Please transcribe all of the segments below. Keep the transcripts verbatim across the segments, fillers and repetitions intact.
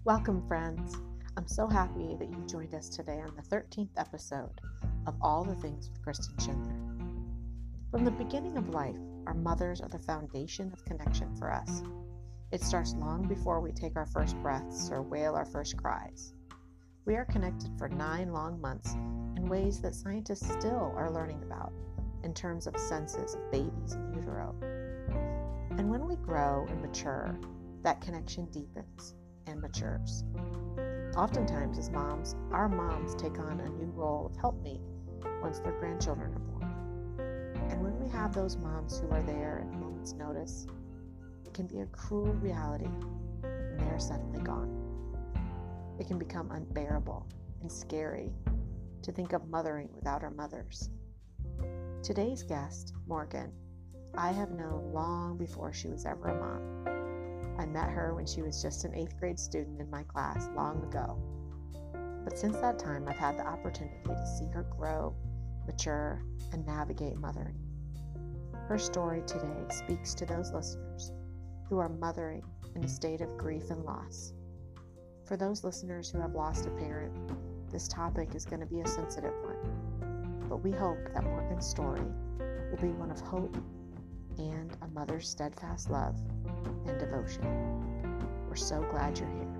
Welcome, friends. I'm so happy that you joined us today on the thirteenth episode of All the Things with Kristen Schindler. From the beginning of life, our mothers are the foundation of connection for us. It starts long before we take our first breaths or wail our first cries. We are connected for nine long months in ways that scientists still are learning about in terms of senses of babies in utero. And when we grow and mature, that connection deepens and matures. Oftentimes as moms, our moms take on a new role of helpmate once their grandchildren are born. And when we have those moms who are there at a moment's notice, it can be a cruel reality when they are suddenly gone. It can become unbearable and scary to think of mothering without our mothers. Today's guest, Morgan, I have known long before she was ever a mom. I met her when she was just an eighth grade student in my class long ago. But since that time, I've had the opportunity to see her grow, mature, and navigate mothering. Her story today speaks to those listeners who are mothering in a state of grief and loss. For those listeners who have lost a parent, this topic is going to be a sensitive one. But we hope that Morgan's story will be one of hope and a mother's steadfast love and devotion. We're so glad you're here.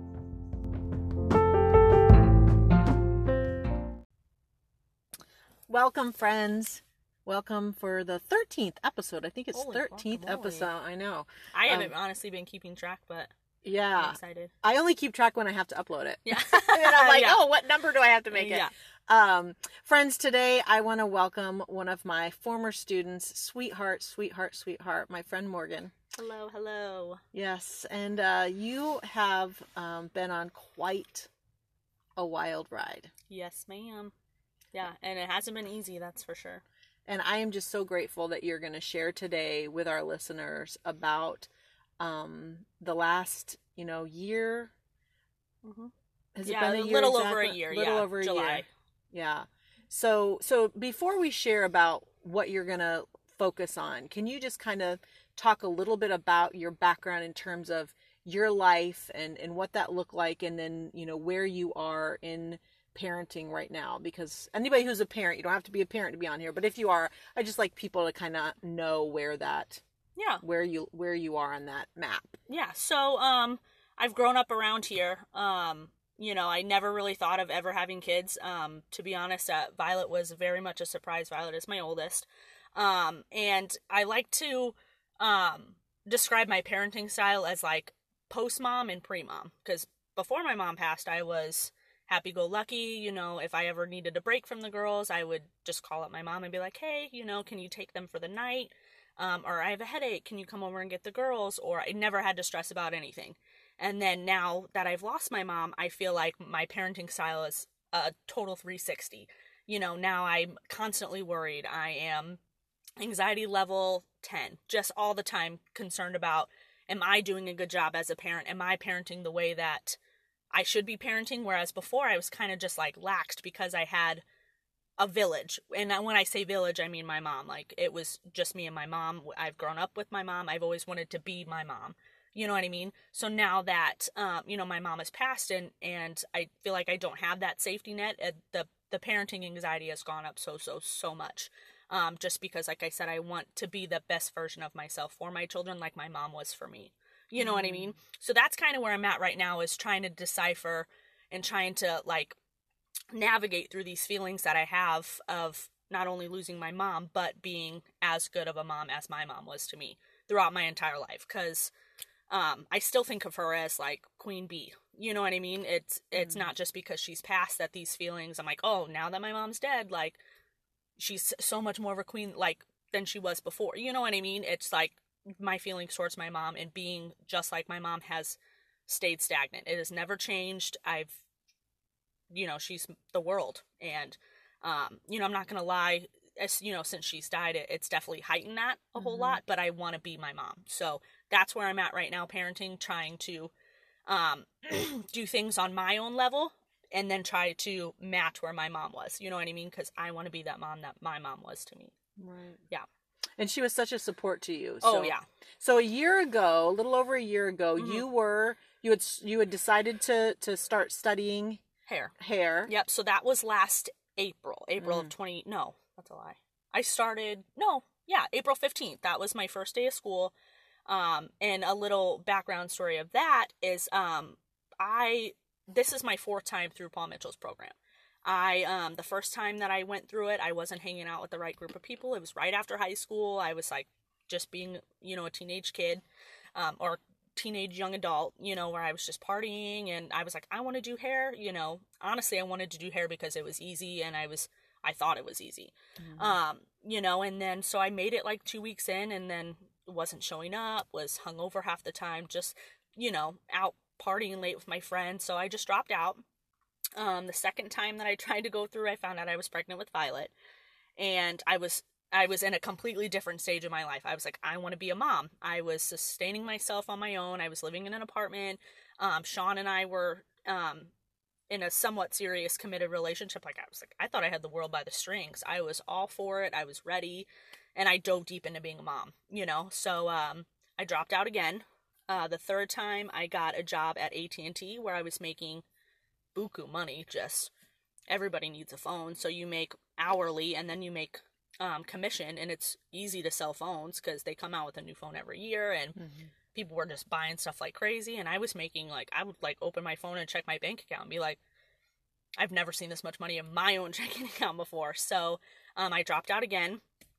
Welcome, friends. Welcome for the thirteenth episode. I think it's Holy thirteenth episode. I know. I Um, haven't honestly been keeping track, but Yeah. I'm excited. I only keep track when I have to upload it. Yeah. And then I'm like, Yeah. oh, what number do I have to make it? Yeah. Um, friends, today I want to welcome one of my former students, sweetheart, sweetheart, sweetheart, my friend Morgan. Hello, hello. Yes, and uh, you have um, been on quite a wild ride. Yes, ma'am. Yeah, and it hasn't been easy, that's for sure. And I am just so grateful that you're going to share today with our listeners about um, the last, you know, year. Mm-hmm. Has Yeah, it been a a year? little exactly? over a year, Little yeah, over a July. year. Yeah. So, so before we share about what you're going to focus on, can you just kind of talk a little bit about your background in terms of your life and, and what that looked like, and then, you know, where you are in parenting right now? Because anybody who's a parent, you don't have to be a parent to be on here, but if you are, I just like people to kind of know where that, Yeah. where you, where you are on that map. Yeah, so um I've grown up around here. Um you know, I never really thought of ever having kids. Um to be honest, uh, Violet was very much a surprise. Violet is my oldest. Um and I like to um describe my parenting style as like post mom and pre mom, because before my mom passed, I was happy-go-lucky. You know, if I ever needed a break from the girls, I would just call up my mom and be like, hey, you know, can you take them for the night? Um, or I have a headache, can you come over and get the girls? Or I never had to stress about anything. And then now that I've lost my mom, I feel like my parenting style is a total three sixty. You know, now I'm constantly worried. I am anxiety level ten, just all the time concerned about, am I doing a good job as a parent? Am I parenting the way that I should be parenting? Whereas before I was kind of just like laxed because I had a village. And when I say village, I mean my mom. Like, it was just me and my mom. I've grown up with my mom. I've always wanted to be my mom. You know what I mean? So now that, um, you know, my mom has passed and, and I feel like I don't have that safety net, uh, the, the parenting anxiety has gone up so, so, so much. Um, just because, like I said, I want to be the best version of myself for my children like my mom was for me. You know mm-hmm. what I mean? So that's kind of where I'm at right now, is trying to decipher and trying to, like, navigate through these feelings that I have of not only losing my mom, but being as good of a mom as my mom was to me throughout my entire life. Because um, I still think of her as like Queen Bee. You know what I mean? It's it's mm-hmm. not just because she's passed that these feelings, I'm like, oh, now that my mom's dead, like, she's so much more of a queen, like, than she was before. You know what I mean? It's like my feelings towards my mom and being just like my mom has stayed stagnant. It has never changed. I've you know, she's the world. And, um, you know, I'm not going to lie, as, you know, since she's died, it, it's definitely heightened that a mm-hmm. whole lot, but I want to be my mom. So that's where I'm at right now, parenting, trying to, um, do things on my own level and then try to match where my mom was. You know what I mean? Because I want to be that mom that my mom was to me. Right. Yeah. And she was such a support to you. Oh, So, yeah. So a year ago, a little over a year ago, mm-hmm. you were you had you had decided to to start studying hair. Hair. Yep. So that was last April. April mm. of twenty. No, that's a lie. I started. No. Yeah, April fifteenth. That was my first day of school. Um, and a little background story of that is, um, I, this is my fourth time through Paul Mitchell's program. I, um, the first time that I went through it, I wasn't hanging out with the right group of people. It was right after high school. I was like, just being, you know, a teenage kid, um, or teenage young adult, you know, where I was just partying, and I was like, I want to do hair, you know, honestly, I wanted to do hair because it was easy, and I was, I thought it was easy, mm-hmm. um, you know, and then, so I made it like two weeks in, and then wasn't showing up, was hungover half the time, just, you know, out partying late with my friends, so I just dropped out. Um, the second time that I tried to go through, I found out I was pregnant with Violet, and I was, I was in a completely different stage of my life. I was like, I want to be a mom. I was sustaining myself on my own. I was living in an apartment. Um, Sean and I were, um, in a somewhat serious committed relationship. Like, I was like, I thought I had the world by the strings. I was all for it. I was ready. And I dove deep into being a mom, you know? So, um, I dropped out again. Uh, the third time I got a job at A T and T where I was making buku money. Just, everybody needs a phone. So you make hourly, and then you make, um, commission, and it's easy to sell phones because they come out with a new phone every year, and mm-hmm. people were just buying stuff like crazy. And I was making, like, I would like open my phone and check my bank account and be like, I've never seen this much money in my own checking account before. So, um, I dropped out again.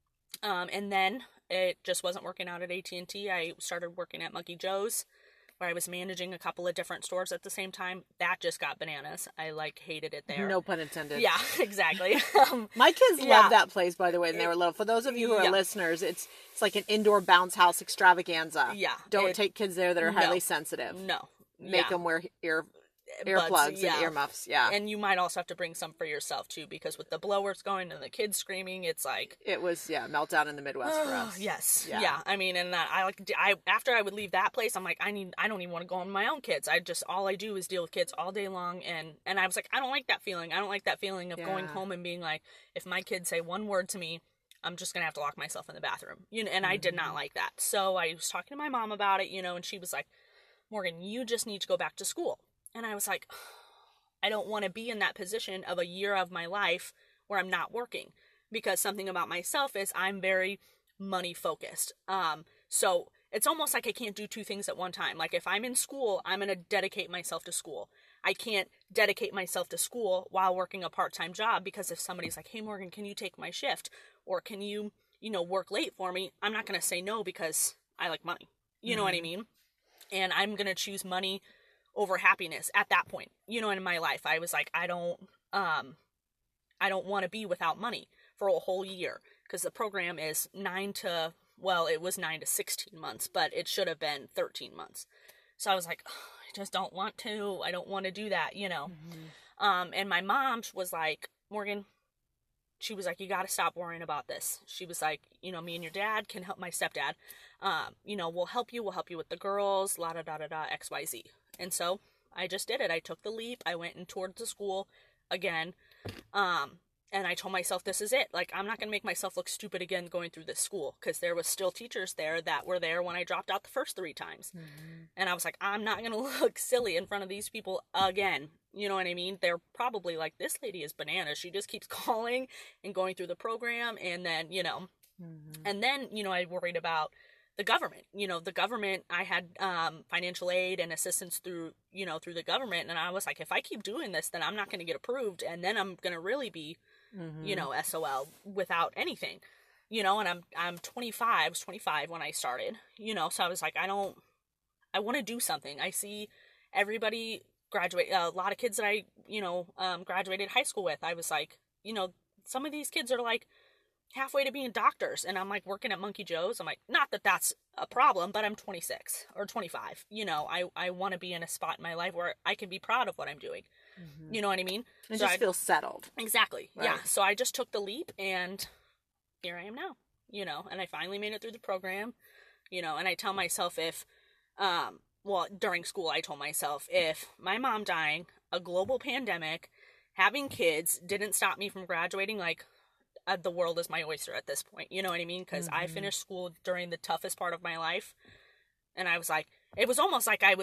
Um, and then it just wasn't working out at A T and T. I started working at Monkey Joe's, where I was managing a couple of different stores at the same time. That just got bananas. I, like, hated it there. No pun intended. Yeah, exactly. Um, My kids yeah. love that place, by the way, and they were little. For those of you who are yeah. listeners, it's it's like an indoor bounce house extravaganza. Yeah. Don't it, take kids there that are no, highly sensitive. No. Make yeah. them wear ear... earplugs yeah. and earmuffs, yeah. And you might also have to bring some for yourself, too, because with the blowers going and the kids screaming, it's like... It was, yeah, meltdown in the Midwest for us. Yes, yeah. yeah. I mean, and that, I like, I after I would leave that place, I'm like, I need, I don't even want to go on my own kids. I just, all I do is deal with kids all day long, and, and I was like, I don't like that feeling. I don't like that feeling of yeah. going home and being like, if my kids say one word to me, I'm just gonna have to lock myself in the bathroom. You know, and mm-hmm. I did not like that. So I was talking to my mom about it, you know, and she was like, Morgan, you just need to go back to school. And I was like... I don't want to be in that position of a year of my life where I'm not working, because something about myself is I'm very money focused. Um, so it's almost like I can't do two things at one time. Like, if I'm in school, I'm going to dedicate myself to school. I can't dedicate myself to school while working a part-time job, because if somebody's like, hey, Morgan, can you take my shift? Or can you, you know, work late for me? I'm not going to say no because I like money. You mm-hmm. know what I mean? And I'm going to choose money over happiness at that point, you know, in my life. I was like, I don't, um, I don't want to be without money for a whole year, because the program is nine to, well, it was nine to sixteen months, but it should have been thirteen months. So I was like, oh, I just don't want to, I don't want to do that, you know? Mm-hmm. Um, and my mom was like, Morgan, she was like, you got to stop worrying about this. She was like, you know, me and your dad can help, my stepdad, um, you know, we'll help you, we'll help you with the girls, la da da da da, X Y Z. And so I just did it. I took the leap. I went and toured the school again. Um, and I told myself, this is it. Like, I'm not going to make myself look stupid again going through this school, because there was still teachers there that were there when I dropped out the first three times. Mm-hmm. And I was like, I'm not going to look silly in front of these people again. You know what I mean? They're probably like, this lady is bananas. She just keeps calling and going through the program. And then, you know, mm-hmm. and then, you know, I worried about the government, you know, the government, I had, um, financial aid and assistance through, you know, through the government. And I was like, if I keep doing this, then I'm not going to get approved. And then I'm going to really be, mm-hmm. you know, S O L without anything, you know, and I'm, I'm twenty-five, I was twenty-five when I started, you know, so I was like, I don't, I want to do something. I see everybody graduate, a lot of kids that I, you know, um, graduated high school with. I was like, you know, some of these kids are like halfway to being doctors, and I'm like working at Monkey Joe's. I'm like, not that that's a problem, but I'm twenty-six or twenty-five. You know, I, I want to be in a spot in my life where I can be proud of what I'm doing. Mm-hmm. You know what I mean? And so just I, feel settled. Exactly. Right. Yeah. So I just took the leap, and here I am now, you know, and I finally made it through the program, you know, and I tell myself if, um, well, during school, I told myself if my mom dying, a global pandemic, having kids didn't stop me from graduating, like, Uh, the world is my oyster at this point, you know what I mean? Because mm-hmm. I finished school during the toughest part of my life, and I was like, it was almost like I was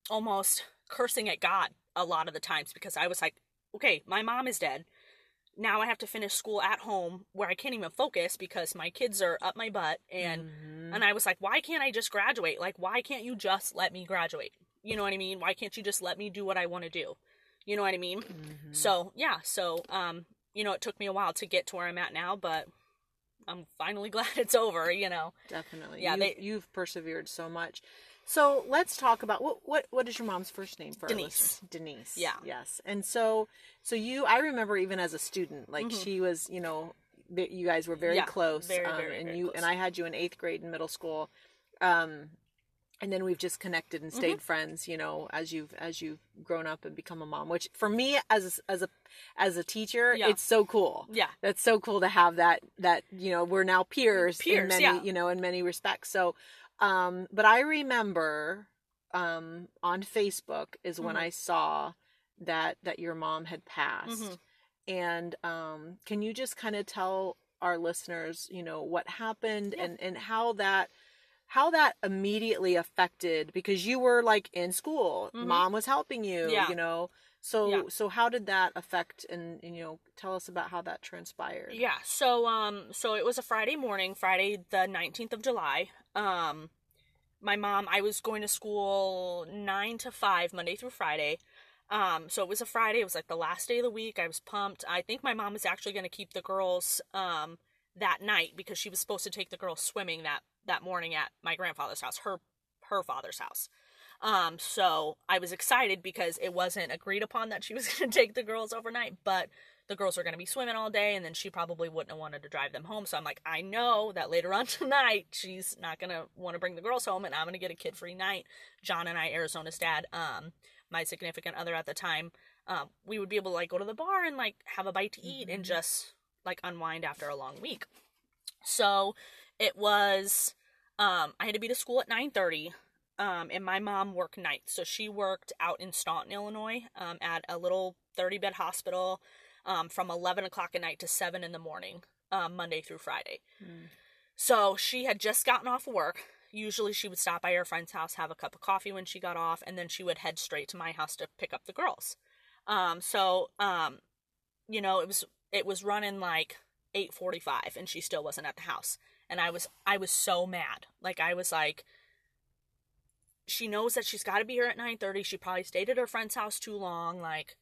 almost cursing at God a lot of the times, because I was like, okay, my mom is dead. Now I have to finish school at home where I can't even focus because my kids are up my butt. And, mm-hmm. and I was like, why can't I just graduate? Like, why can't you just let me graduate? You know what I mean? Why can't you just let me do what I want to do? You know what I mean? Mm-hmm. So, yeah. So, um, you know, it took me a while to get to where I'm at now, but I'm finally glad it's over, you know? Definitely. Yeah. You've, They, you've persevered so much. So let's talk about what what what is your mom's first name for Denise. Denise. Yeah. Yes. And so so you I remember even as a student, like mm-hmm. she was, you know, you guys were very yeah, close. Very, um, very, and very you close. and I had you in eighth grade in middle school. Um and then we've just connected and stayed mm-hmm. friends, you know, as you've as you've grown up and become a mom, which for me as a, as a as a teacher, yeah. it's so cool. Yeah. That's so cool to have that that, you know, we're now peers, peers in many, yeah. you know, in many respects. So um but I remember um on Facebook is when mm-hmm. I saw that that your mom had passed. Mm-hmm. And um can you just kind of tell our listeners, you know, what happened yeah. and and how that how that immediately affected, because you were like in school, mm-hmm. mom was helping you, yeah. you know, so yeah. so how did that affect, and, and you know, tell us about how that transpired. Yeah. So um so it was a Friday morning, Friday the nineteenth of July. um My mom, I was going to school nine to five, Monday through Friday. Um, so it was a Friday. It was like the last day of the week. I was pumped. I think my mom was actually going to keep the girls um, that night because she was supposed to take the girls swimming that, that morning at my grandfather's house, her her father's house. Um, so I was excited because it wasn't agreed upon that she was going to take the girls overnight, but the girls were going to be swimming all day, and then she probably wouldn't have wanted to drive them home. So I'm like, I know that later on tonight, she's not going to want to bring the girls home, and I'm going to get a kid-free night. John and I, Arizona's dad, um, my significant other at the time, um, we would be able to, like, go to the bar and, like, have a bite to eat mm-hmm. and just, like, unwind after a long week. So it was, um, I had to be to school at nine thirty. Um, and my mom worked nights. So she worked out in Staunton, Illinois, um, at a little thirty-bed hospital, um, from eleven o'clock at night to seven in the morning, um, Monday through Friday. Mm. So she had just gotten off work. Usually she would stop by her friend's house, have a cup of coffee when she got off, and then she would head straight to my house to pick up the girls. Um, so, um, you know, it was, it was running like eight forty-five and she still wasn't at the house. And I was, I was so mad. Like, I was like, she knows that she's got to be here at nine thirty. She probably stayed at her friend's house too long. Like,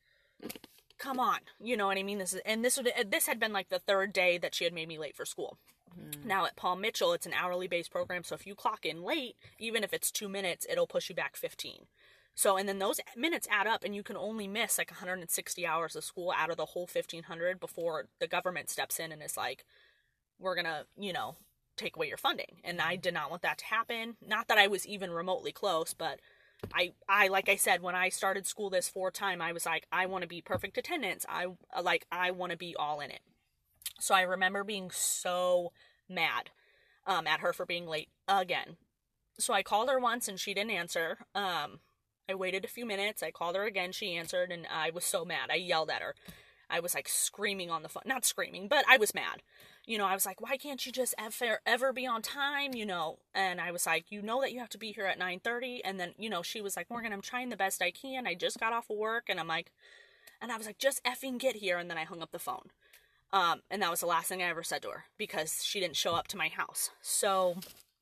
come on. You know what I mean? This is, and this would, this had been like the third day that she had made me late for school. Mm. Now at Paul Mitchell, it's an hourly based program. So if you clock in late, even if it's two minutes, it'll push you back fifteen. So, and then those minutes add up, and you can only miss like one hundred sixty hours of school out of the whole fifteen hundred before the government steps in and is like, we're going to, you know, take away your funding. And I did not want that to happen. Not that I was even remotely close, but I, I, like I said, when I started school this fourth time, I was like, I want to be perfect attendance. I like, I want to be all in it. So I remember being so mad, um, at her for being late again. So I called her once and she didn't answer. Um, I waited a few minutes. I called her again. She answered, and I was so mad. I yelled at her. I was like screaming on the phone. Not screaming, but I was mad. You know, I was like, why can't you just ever, ever be on time, you know? And I was like, you know that you have to be here at nine thirty. And then, you know, she was like, Morgan, I'm trying the best I can. I just got off of work. And I'm like, and I was like, just effing get here. And then I hung up the phone. Um, and that was the last thing I ever said to her because she didn't show up to my house. So,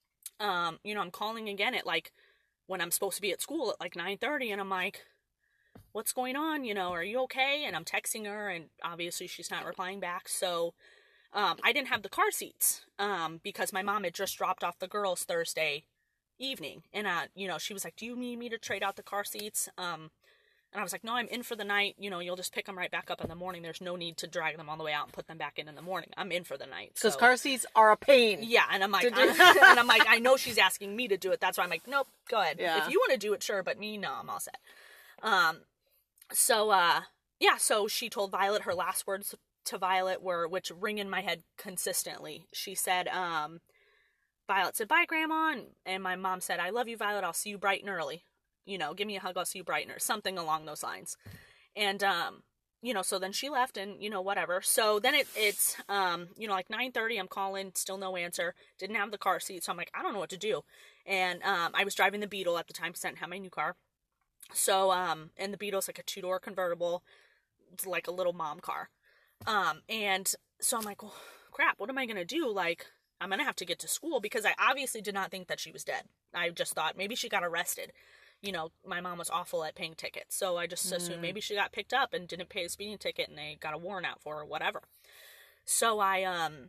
um, you know, I'm calling again at like, when I'm supposed to be at school at like nine thirty, and I'm like, what's going on? You know, are you okay? And I'm texting her, and obviously she's not replying back. So, um, I didn't have the car seats, um, because my mom had just dropped off the girls Thursday evening. And, uh, you know, she was like, do you need me to trade out the car seats? Um, and I was like, no, I'm in for the night. You know, you'll just pick them right back up in the morning. There's no need to drag them all the way out and put them back in in the morning. I'm in for the night. Because so. car seats are a pain. Yeah. And I'm like, I, and I'm like, I know she's asking me to do it. That's why I'm like, nope, go ahead. Yeah. If you want to do it, sure. But me, no, I'm all set. Um, so, uh, yeah, so she told Violet, her last words to Violet were, which ring in my head consistently. She said, um, Violet said, bye, Grandma. And, and my mom said, I love you, Violet. I'll see you bright and early. You know, give me a hug, I'll see you bright and early. Something along those lines. And, um, you know, so then she left and, you know, whatever. So then it, it's, um, you know, like nine thirty, I'm calling, still no answer. Didn't have the car seat. So I'm like, I don't know what to do. And, um, I was driving the Beetle at the time, because I didn't have my new car. So, um, and the Beetle's like a two-door convertible. It's like a little mom car. Um, and so I'm like, well, crap, what am I going to do? Like, I'm going to have to get to school because I obviously did not think that she was dead. I just thought maybe she got arrested. You know, my mom was awful at paying tickets. So I just mm. assumed maybe she got picked up and didn't pay a speeding ticket and they got a warrant out for her or whatever. So I, um,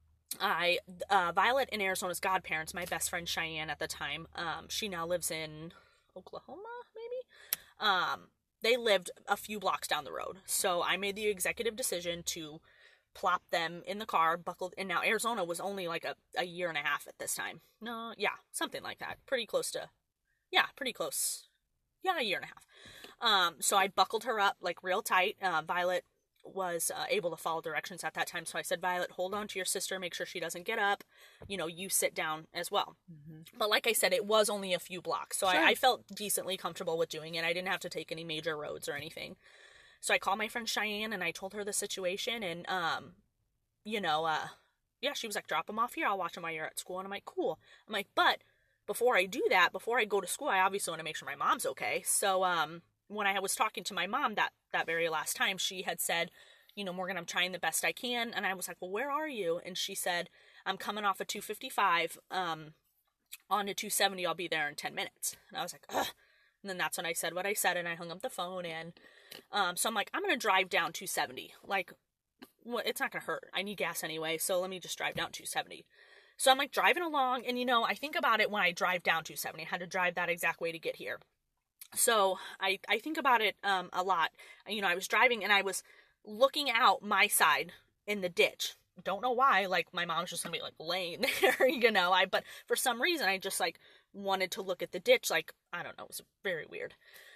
I, uh, Violet and Arizona's godparents, my best friend Cheyenne at the time, um, she now lives in Oklahoma, maybe? Um, they lived a few blocks down the road. So I made the executive decision to plop them in the car, buckled, and now Arizona was only like a, a year and a half at this time. No, yeah, something like that. Pretty close to, yeah, pretty close. Yeah, a year and a half. Um, so I buckled her up like real tight. Uh, Violet was uh, able to follow directions at that time. So I said, Violet, hold on to your sister, make sure she doesn't get up. You know, you sit down as well. Mm-hmm. But like I said, it was only a few blocks. So sure. I, I felt decently comfortable with doing it. I didn't have to take any major roads or anything. So I called my friend Cheyenne and I told her the situation and, um, you know, uh, yeah, she was like, drop him off here. I'll watch him while you're at school. And I'm like, cool. I'm like, but before I do that, before I go to school, I obviously want to make sure my mom's okay. So, um, when I was talking to my mom that, that very last time, she had said, you know, Morgan, I'm trying the best I can. And I was like, well, where are you? And she said, I'm coming off a two fifty-five, um, on to two seventy. I'll be there in ten minutes. And I was like, ugh. And then that's when I said what I said and I hung up the phone and, um, so I'm like, I'm going to drive down two seventy. Like, well, it's not going to hurt. I need gas anyway. So let me just drive down two seventy. So I'm like driving along and, you know, I think about it when I drive down two seventy, I had to drive that exact way to get here. So I, I think about it, um, a lot. You know, I was driving and I was looking out my side in the ditch. Don't know why, like my mom's just gonna be like laying there, you know, I, but for some reason I just like wanted to look at the ditch. Like, I don't know, it was very weird.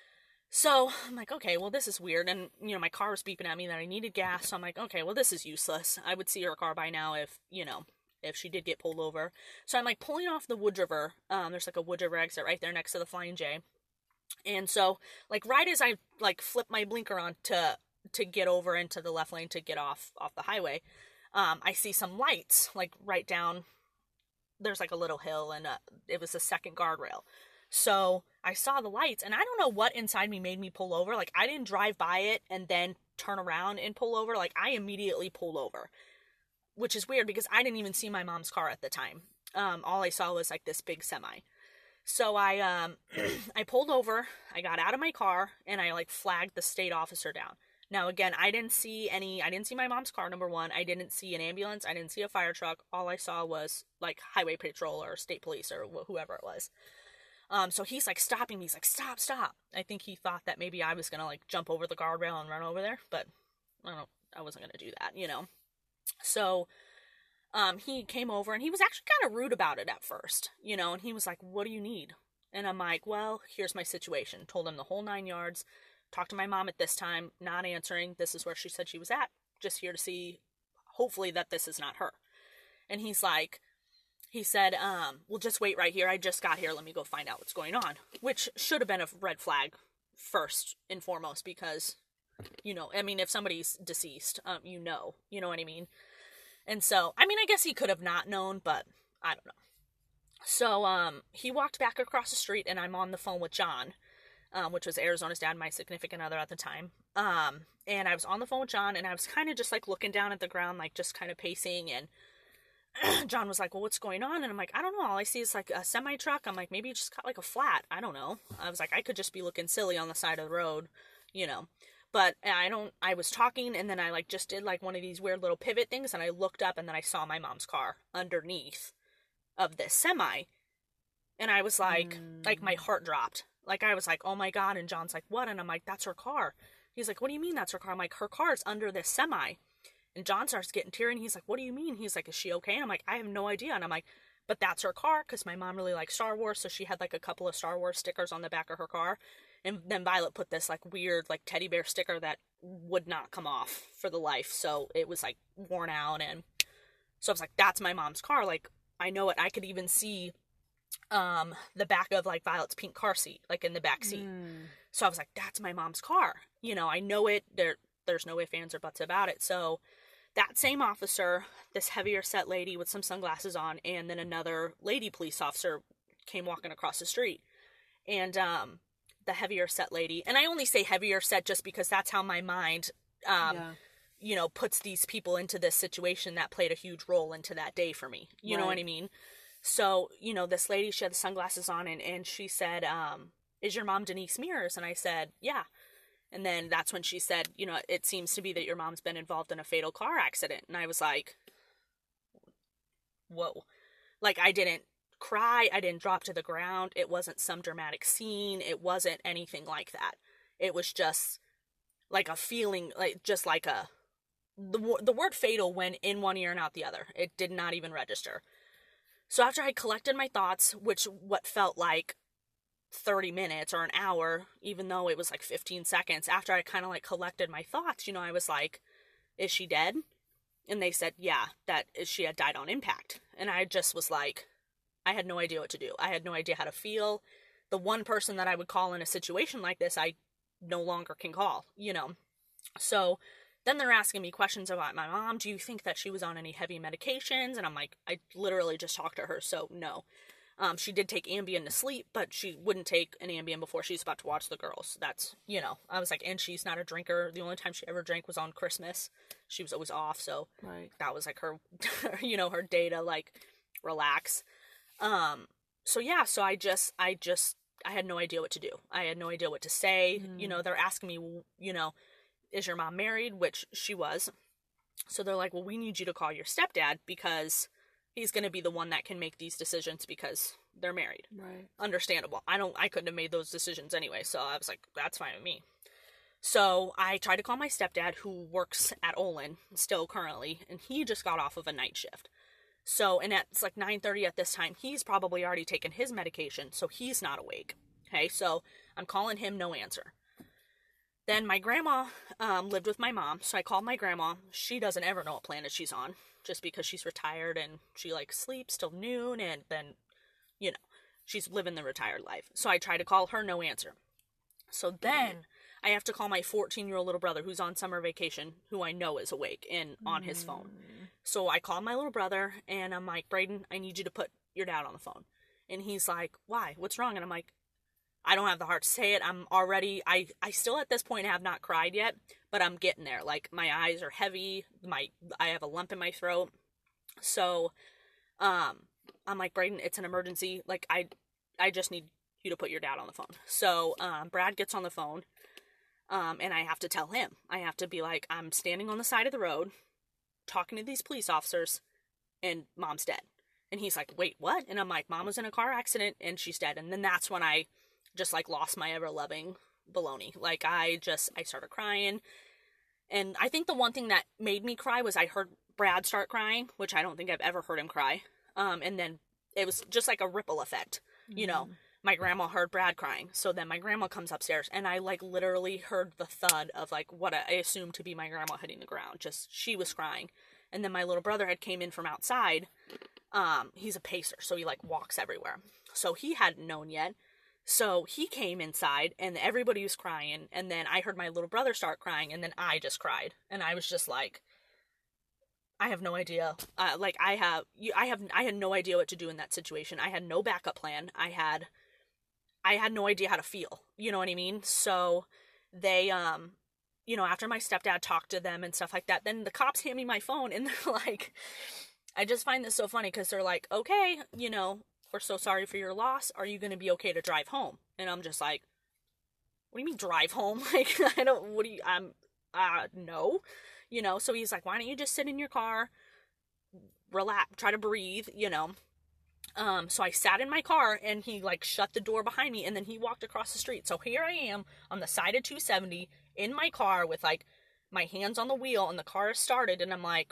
So I'm like, okay, well, this is weird. And, you know, my car was beeping at me that I needed gas. So I'm like, okay, well, this is useless. I would see her car by now if, you know, if she did get pulled over. So I'm like pulling off the Wood River. Um, there's like a Wood River exit right there next to the Flying J. And so like right as I like flip my blinker on to, to get over into the left lane to get off, off the highway, um, I see some lights like right down, there's like a little hill and uh, it was a second guardrail. So I saw the lights and I don't know what inside me made me pull over. Like I didn't drive by it and then turn around and pull over. Like I immediately pulled over, which is weird because I didn't even see my mom's car at the time. Um, all I saw was like this big semi. So I, um, I pulled over, I got out of my car and I like flagged the state officer down. Now, again, I didn't see any, I didn't see my mom's car, number one. I didn't see an ambulance. I didn't see a fire truck. All I saw was like highway patrol or state police or wh- whoever it was. Um, so he's like stopping me. He's like, stop, stop. I think he thought that maybe I was going to like jump over the guardrail and run over there, but I don't, I wasn't going to do that, you know? So, um, he came over and he was actually kind of rude about it at first, you know, and he was like, what do you need? And I'm like, well, here's my situation. Told him the whole nine yards, talked to my mom at this time, not answering. This is where she said she was at, just here to see, hopefully that this is not her. And he's like, he said, um, well, just wait right here. I just got here. Let me go find out what's going on, which should have been a red flag first and foremost, because, you know, I mean, if somebody's deceased, um, you know, you know what I mean? And so, I mean, I guess he could have not known, but I don't know. So, um, he walked back across the street and I'm on the phone with John, um, which was Arizona's dad, my significant other at the time. Um, and I was on the phone with John and I was kind of just like looking down at the ground, like just kind of pacing, and John was like, well, what's going on? And I'm like, I don't know. All I see is like a semi truck. I'm like, maybe it just got like a flat. I don't know. I was like, I could just be looking silly on the side of the road, you know, but I don't, I was talking and then I like just did like one of these weird little pivot things. And I looked up and then I saw my mom's car underneath of this semi. And I was like, mm. like my heart dropped. Like I was like, oh my God. And John's like, what? And I'm like, that's her car. He's like, what do you mean that's her car? I'm like, her car's under this semi. And John starts getting teary and he's like, what do you mean? He's like, is she okay? And I'm like, I have no idea. And I'm like, but that's her car, because my mom really likes Star Wars, so she had like a couple of Star Wars stickers on the back of her car. And then Violet put this like weird like teddy bear sticker that would not come off for the life. So it was like worn out. And so I was like, that's my mom's car. Like, I know it. I could even see um the back of like Violet's pink car seat, like in the back seat. Mm. So I was like, that's my mom's car. You know, I know it. There, there's no ifs, ands, or buts about it. So that same officer, this heavier set lady with some sunglasses on, and then another lady police officer came walking across the street. And um, the heavier set lady. And I only say heavier set just because that's how my mind, um, yeah. you know, puts these people into this situation that played a huge role into that day for me. You right. know what I mean? So, you know, this lady, she had the sunglasses on, and, and she said, um, is your mom Denise Mears? And I said, yeah. And then that's when she said, you know, it seems to be that your mom's been involved in a fatal car accident. And I was like, whoa. Like, I didn't cry. I didn't drop to the ground. It wasn't some dramatic scene. It wasn't anything like that. It was just like a feeling, like just like a, the, the word fatal went in one ear and out the other. It did not even register. So after I collected my thoughts, which what felt like thirty minutes or an hour, even though it was like fifteen seconds, after I kind of like collected my thoughts, you know, I was like, is she dead? And they said, yeah, that she had died on impact. And I just was like, I had no idea what to do. I had no idea how to feel. The one person that I would call in a situation like this, I no longer can call, you know. So then they're asking me questions about my mom. Do you think that she was on any heavy medications? And I'm like, I literally just talked to her, so no. Um, she did take Ambien to sleep, but she wouldn't take an Ambien before she's about to watch the girls. That's, you know, I was like, and she's not a drinker. The only time she ever drank was on Christmas. She was always off, so right. that was like her, you know, her day to like relax. Um, so yeah, so I just, I just, I had no idea what to do. I had no idea what to say. Mm. You know, they're asking me, you know, is your mom married? Which she was. So they're like, well, we need you to call your stepdad because he's going to be the one that can make these decisions because they're married. Right. Understandable. I don't, I couldn't have made those decisions anyway. So I was like, that's fine with me. So I tried to call my stepdad, who works at Olin still currently, and he just got off of a night shift. So, and at, it's like nine thirty at this time, he's probably already taken his medication, so he's not awake. Okay. So I'm calling him, no answer. Then my grandma um, lived with my mom, so I called my grandma. She doesn't ever know what planet she's on, just because she's retired and she like sleeps till noon, and then, you know, she's living the retired life. So I tried to call her, no answer. So then I have to call my fourteen-year-old little brother who's on summer vacation, who I know is awake and on his phone. So I call my little brother, and I'm like, Braden, I need you to put your dad on the phone. And he's like, why? What's wrong? And I'm like, I don't have the heart to say it. I'm already, I, I still at this point have not cried yet, but I'm getting there. Like, my eyes are heavy. My, I have a lump in my throat. So, um, I'm like, Braden, it's an emergency. Like, I, I just need you to put your dad on the phone. So, um, Brad gets on the phone, um, and I have to tell him. I have to be like, I'm standing on the side of the road, talking to these police officers, and mom's dead. And he's like, wait, what? And I'm like, mom was in a car accident, and she's dead. And then that's when I just like lost my ever-loving baloney. Like, I just, I started crying. And I think the one thing that made me cry was I heard Brad start crying, which I don't think I've ever heard him cry. Um, and then it was just like a ripple effect. Mm-hmm. You know, my grandma heard Brad crying. So then my grandma comes upstairs, and I like literally heard the thud of like what I assumed to be my grandma hitting the ground. Just, she was crying. And then my little brother had came in from outside. Um, he's a pacer, so he like walks everywhere. So he hadn't known yet. So he came inside, and everybody was crying, and then I heard my little brother start crying, and then I just cried, and I was just like, I have no idea. Uh, like, I have, I have, I had no idea what to do in that situation. I had no backup plan. I had, I had no idea how to feel. You know what I mean? So they, um, you know, after my stepdad talked to them and stuff like that, then the cops hand me my phone, and they're like, I just find this so funny, because they're like, okay, you know, we're so sorry for your loss. Are you going to be okay to drive home? And I'm just like, what do you mean drive home? Like, I don't, what do you, I'm, uh, no, you know? So he's like, why don't you just sit in your car, relax, try to breathe, you know? Um, so I sat in my car, and he like shut the door behind me, and then he walked across the street. So here I am on the side of two seventy in my car with like my hands on the wheel, and the car is started, and I'm like,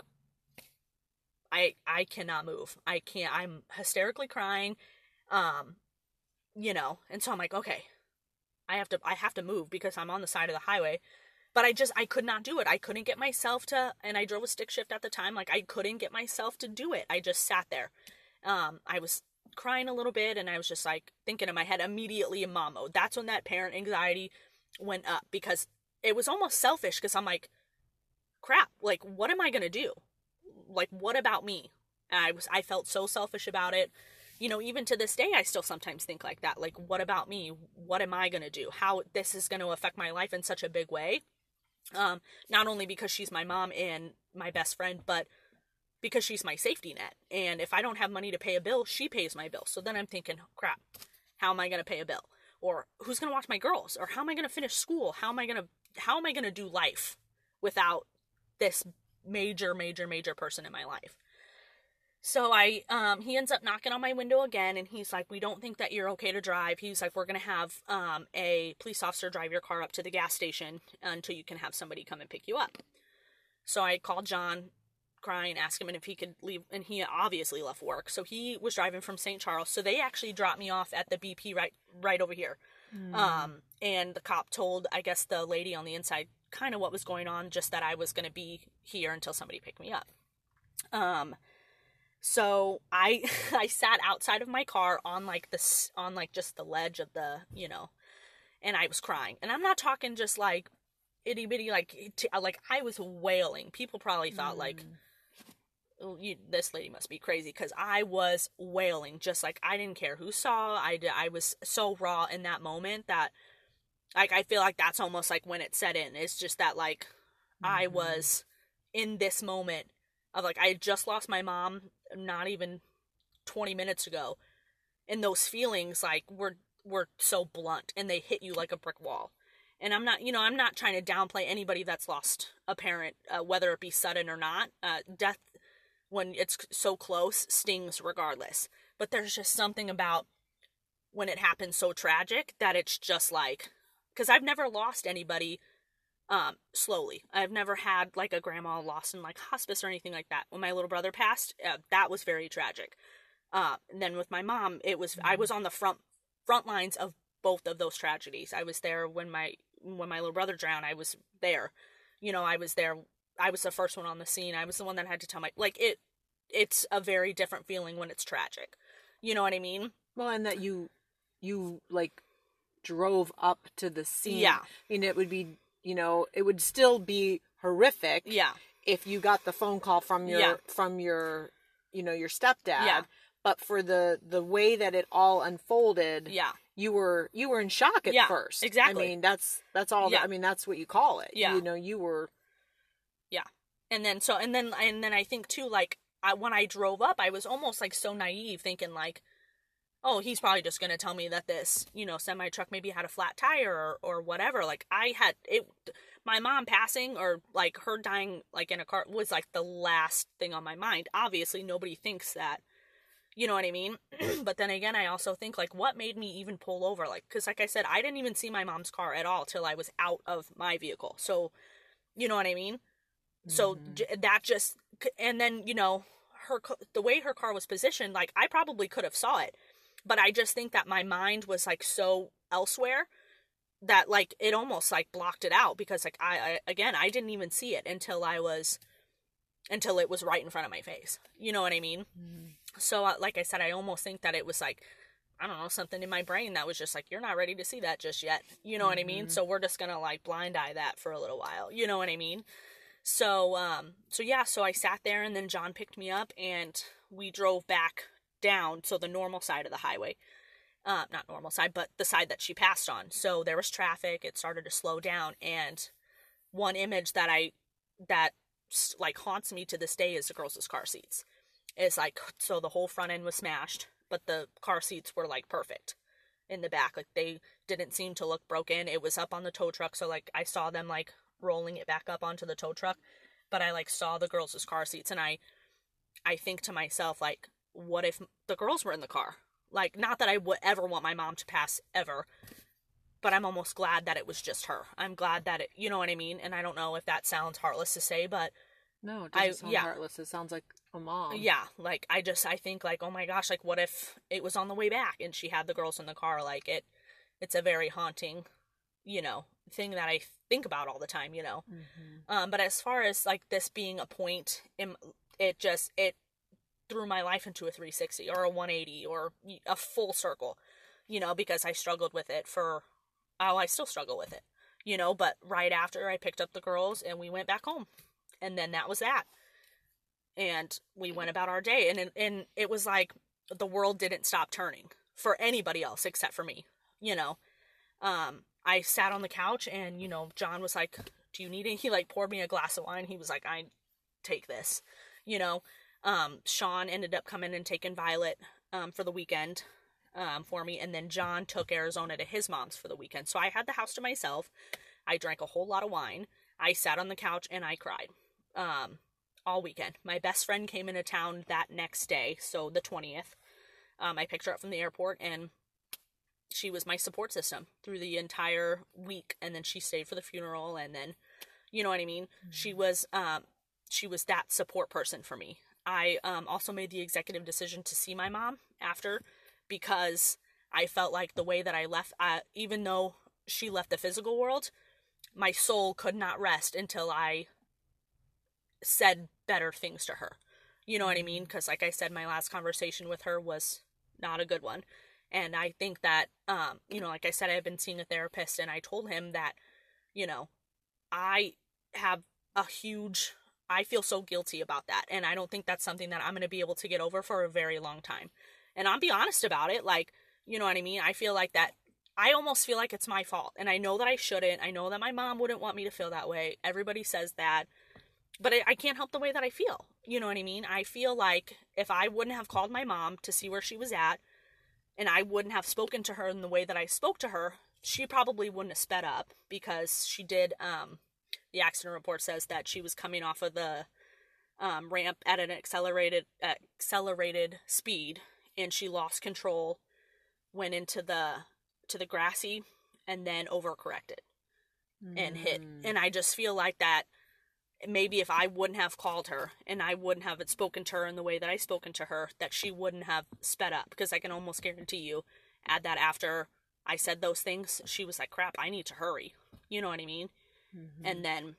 I, I cannot move. I can't, I'm hysterically crying. Um, you know, and so I'm like, okay, I have to, I have to move because I'm on the side of the highway, but I just, I could not do it. I couldn't get myself to, and I drove a stick shift at the time. Like, I couldn't get myself to do it. I just sat there. Um, I was crying a little bit, and I was just like thinking in my head immediately in mom mode. That's when that parent anxiety went up, because it was almost selfish, because I'm like, crap, like, what am I going to do? Like, what about me? And I was, I felt so selfish about it. you know, even to this day, I still sometimes think like that. Like, what about me? What am I going to do? How this is going to affect my life in such a big way. Um, not only because she's my mom and my best friend, but because she's my safety net. And if I don't have money to pay a bill, she pays my bill. So then I'm thinking, crap, how am I going to pay a bill? Or who's going to watch my girls? Or how am I going to finish school? How am I going to, how am I going to do life without this major, major, major person in my life? So I, um, he ends up knocking on my window again, and he's like, we don't think that you're okay to drive. He's like, we're going to have, um, a police officer drive your car up to the gas station until you can have somebody come and pick you up. So I called John, crying, asked him if he could leave, and he obviously left work. So he was driving from Saint Charles. So they actually dropped me off at the B P right, right over here. Mm. Um, and the cop told, I guess, the lady on the inside kind of what was going on, just that I was going to be here until somebody picked me up. Um, So I, I sat outside of my car on like this, on like just the ledge of the, you know, and I was crying. And I'm not talking just like itty bitty, like, t- like I was wailing. People probably thought mm. like, oh, you, this lady must be crazy. Cause I was wailing, just like, I didn't care who saw. I, did, I was so raw in that moment that like, I feel like that's almost like when it set in. It's just that like, mm-hmm. I was in this moment of like, I had just lost my mom not even twenty minutes ago, and those feelings like were were so blunt, and they hit you like a brick wall. And I'm not, you know, I'm not trying to downplay anybody that's lost a parent, uh, whether it be sudden or not. Uh, death, when it's so close, stings regardless. But there's just something about when it happens so tragic that it's just like, because I've never lost anybody Um, slowly. I've never had like a grandma lost in like hospice or anything like that. When my little brother passed, uh, that was very tragic. Uh, and then with my mom, it was, mm-hmm. I was on the front, front lines of both of those tragedies. I was there when my, when my little brother drowned. I was there, you know, I was there. I was the first one on the scene. I was the one that had to tell my, like it, it's a very different feeling when it's tragic. You know what I mean? Well, and that you, you like drove up to the scene. Yeah. I mean, it would be, you know, it would still be horrific. Yeah. If you got the phone call from your, yeah. from your, you know, your stepdad. Yeah. But for the, the way that it all unfolded. Yeah. You were, you were in shock at yeah, first. Exactly. I mean, that's, that's all yeah. that, I mean, that's what you call it. Yeah. You know, you were. Yeah. And then, so, and then, and then I think too, like, I, when I drove up, I was almost like so naive thinking like, oh, he's probably just going to tell me that this, you know, semi truck maybe had a flat tire or, or whatever. Like I had it, my mom passing or like her dying like in a car was like the last thing on my mind. Obviously nobody thinks that, you know what I mean? But then again, I also think like what made me even pull over? Like, cause like I said, I didn't even see my mom's car at all till I was out of my vehicle. So, you know what I mean? Mm-hmm. So j- that just, and then, you know, her, the way her car was positioned, like I probably could have saw it. But I just think that my mind was like so elsewhere that like it almost like blocked it out because like I, I again I didn't even see it until I was until it was right in front of my face. You know what I mean? Mm. So uh, like I said, I almost think that it was like I don't know, something in my brain that was just like, you're not ready to see that just yet. You know mm-hmm. what I mean? So we're just gonna like blind eye that for a little while. You know what I mean? So um so yeah, so I sat there and then John picked me up and we drove back down, so the normal side of the highway, uh, not normal side, but the side that she passed on. So there was traffic, it started to slow down, and one image that I, that like haunts me to this day is the girls' car seats. It's like, so the whole front end was smashed, but the car seats were like perfect in the back. Like they didn't seem to look broken. It was up on the tow truck, so like I saw them like rolling it back up onto the tow truck, but I like saw the girls' car seats, and I, I think to myself like, what if the girls were in the car? Like, not that I would ever want my mom to pass ever, but I'm almost glad that it was just her. I'm glad that it, you know what I mean? And I don't know if that sounds heartless to say, but no, it doesn't I, sound yeah. heartless. It sounds like a mom. Yeah. Like, I just, I think like, oh my gosh, like what if it was on the way back and she had the girls in the car? Like it, it's a very haunting, you know, thing that I think about all the time, you know? Mm-hmm. Um, but as far as like this being a point, in, it just, it, threw my life into a three sixty or a one eighty or a full circle, you know, because I struggled with it for, oh, I still struggle with it, you know, but right after I picked up the girls and we went back home, and then that was that. And we went about our day, and, and it was like, the world didn't stop turning for anybody else except for me, you know. Um, I sat on the couch and, you know, John was like, do you need it? He like poured me a glass of wine. He was like, I take this, you know. Um, Sean ended up coming and taking Violet, um, for the weekend, um, for me. And then John took Arizona to his mom's for the weekend. So I had the house to myself. I drank a whole lot of wine. I sat on the couch and I cried, um, all weekend. My best friend came into town that next day. So the twentieth, um, I picked her up from the airport and she was my support system through the entire week. And then she stayed for the funeral. And then, you know what I mean? Mm-hmm. She was, um, she was that support person for me. I, um, also made the executive decision to see my mom after, because I felt like the way that I left, uh, even though she left the physical world, my soul could not rest until I said better things to her. You know what I mean? Because like I said, my last conversation with her was not a good one. And I think that, um, you know, like I said, I've been seeing a therapist, and I told him that, you know, I have a huge, I feel so guilty about that. And I don't think that's something that I'm going to be able to get over for a very long time. And I'll be honest about it. Like, you know what I mean? I feel like that, I almost feel like it's my fault. And I know that I shouldn't. I know that my mom wouldn't want me to feel that way. Everybody says that. But I, I can't help the way that I feel. You know what I mean? I feel like if I wouldn't have called my mom to see where she was at, and I wouldn't have spoken to her in the way that I spoke to her, she probably wouldn't have sped up, because she did, um, the accident report says that she was coming off of the um, ramp at an accelerated accelerated speed, and she lost control, went into the to the grassy, and then overcorrected mm. and hit. And I just feel like that maybe if I wouldn't have called her and I wouldn't have spoken to her in the way that I spoken to her, that she wouldn't have sped up, because I can almost guarantee you, add that after I said those things, she was like, crap, I need to hurry. You know what I mean? Mm-hmm. And then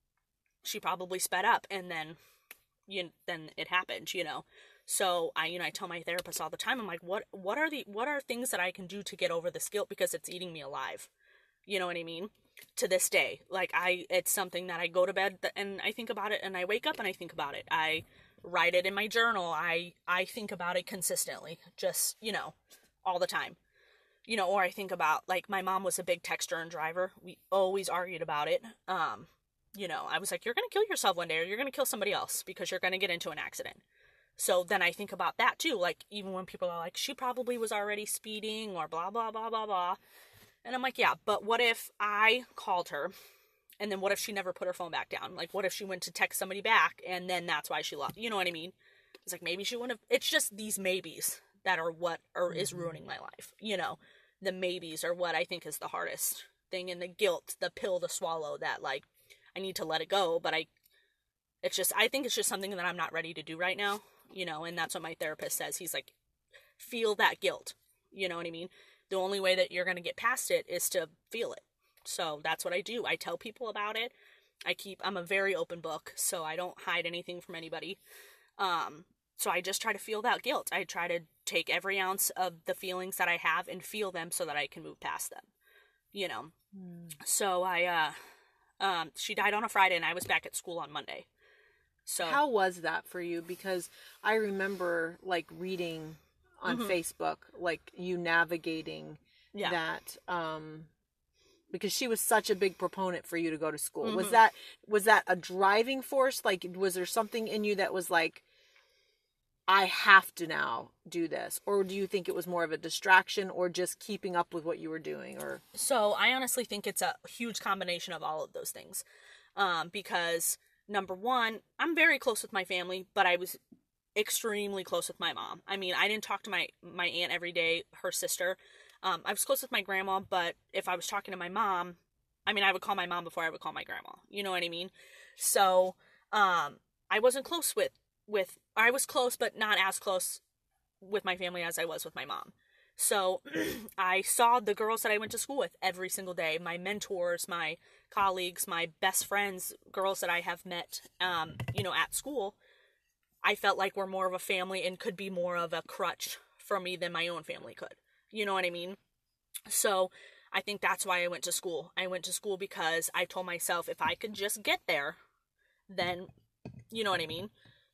she probably sped up, and then, you then it happened, you know? So I, you know, I tell my therapist all the time, I'm like, what, what are the, what are things that I can do to get over this guilt? Because it's eating me alive. You know what I mean? To this day, like I, it's something that I go to bed and I think about it, and I wake up and I think about it. I write it in my journal. I, I think about it consistently, just, you know, all the time, you know, or I think about, like, my mom was a big texter and driver. We always argued about it. Um, you know, I was like, you're going to kill yourself one day, or you're going to kill somebody else because you're going to get into an accident. So then I think about that too. Like, even when people are like, she probably was already speeding or blah, blah, blah, blah, blah. And I'm like, yeah, but what if I called her, and then what if she never put her phone back down? Like, what if she went to text somebody back, and then that's why she lost? You know what I mean? It's like, maybe she wouldn't have. It's just these maybes that are what are is ruining my life. You know, the maybes are what I think is the hardest thing, and the guilt, the pill to swallow, that, like, I need to let it go, but I, it's just, I think it's just something that I'm not ready to do right now, you know, and that's what my therapist says. He's like, feel that guilt. You know what I mean? The only way that you're going to get past it is to feel it. So that's what I do. I tell people about it. I keep, I'm a very open book, so I don't hide anything from anybody. Um, so I just try to feel that guilt. I try to take every ounce of the feelings that I have and feel them so that I can move past them, you know? Mm. So I, uh, um, she died on a Friday, and I was back at school on Monday. So how was that for you? Because I remember, like, reading on mm-hmm. Facebook, like, you navigating yeah. that, um, because she was such a big proponent for you to go to school. Mm-hmm. Was that, was that a driving force? Like, was there something in you that was like, I have to now do this? Or do you think it was more of a distraction, or just keeping up with what you were doing? Or so I honestly think it's a huge combination of all of those things. Um, because number one, I'm very close with my family, but I was extremely close with my mom. I mean, I didn't talk to my, my aunt every day, her sister. Um, I was close with my grandma, but if I was talking to my mom, I mean, I would call my mom before I would call my grandma. You know what I mean? So, um, I wasn't close with, with, I was close, but not as close with my family as I was with my mom. So I saw the girls that I went to school with every single day, my mentors, my colleagues, my best friends, girls that I have met, um, you know, at school. I felt like we're more of a family and could be more of a crutch for me than my own family could. You know what I mean? So I think that's why I went to school. I went to school because I told myself, if I could just get there, then, you know what I mean?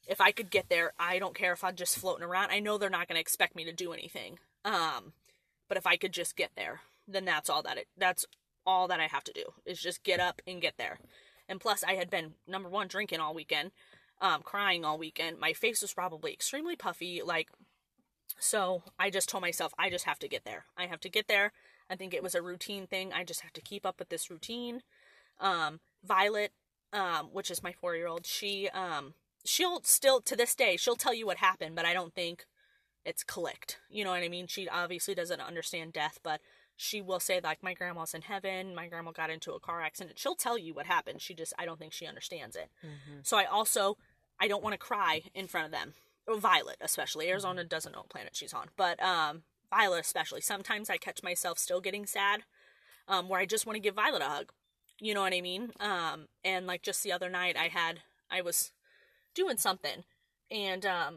if I could get there, I don't care if I'm just floating around. I know they're not going to expect me to do anything. Um, but if I could just get there, then that's all that it, that's all that I have to do is just get up and get there. And plus I had been, number one, drinking all weekend, um, crying all weekend. My face was probably extremely puffy. Like, so I just told myself, I just have to get there. I have to get there. I think it was a routine thing. I just have to keep up with this routine. Um, Violet, um, which is my four-year-old, she, um, she'll still, to this day, she'll tell you what happened, but I don't think it's clicked. You know what I mean? She obviously doesn't understand death, but she will say, like, my grandma's in heaven, my grandma got into a car accident. She'll tell you what happened. She just, I don't think she understands it. Mm-hmm. So I also, I don't want to cry in front of them. Violet, especially. Arizona doesn't know what planet she's on. But, um, Violet especially. Sometimes I catch myself still getting sad, um, where I just want to give Violet a hug. You know what I mean? Um, and, like, just the other night, I had, I was doing something, and, um,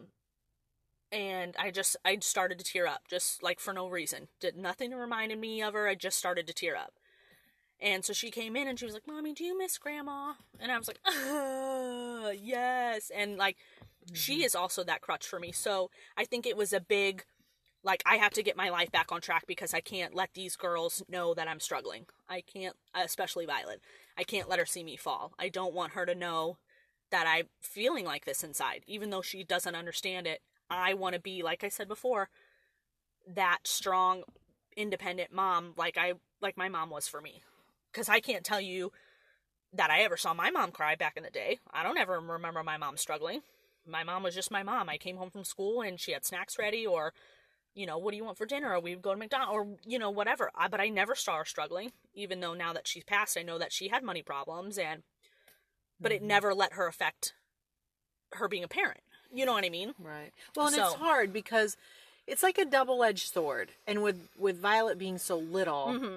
and I just, I started to tear up, just, like, for no reason. Did nothing to remind me of her. I just started to tear up. And so she came in, and she was like, Mommy, do you miss Grandma? And I was like, uh, yes. And, like, mm-hmm. she is also that crutch for me. So I think it was a big, like, I have to get my life back on track because I can't let these girls know that I'm struggling. I can't, especially Violet. I can't let her see me fall. I don't want her to know that I'm feeling like this inside. Even though she doesn't understand it, I want to be, like I said before, that strong, independent mom like I, like my mom was for me. Because I can't tell you that I ever saw my mom cry back in the day. I don't ever remember my mom struggling. My mom was just my mom. I came home from school and she had snacks ready, or, you know, what do you want for dinner? Or we'd go to McDonald's, or, you know, whatever. I, but I never saw her struggling, even though now that she's passed, I know that she had money problems, and, but mm-hmm. it never let her affect her being a parent. You know what I mean? Right. Well, and so, it's hard because it's like a double-edged sword. And with, with Violet being so little, mm-hmm.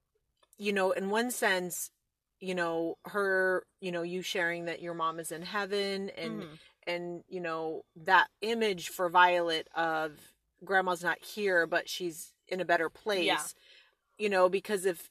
you know, in one sense, you know, her, you know, you sharing that your mom is in heaven, and, mm-hmm. and, you know, that image for Violet of Grandma's not here, but she's in a better place, yeah. you know, because if,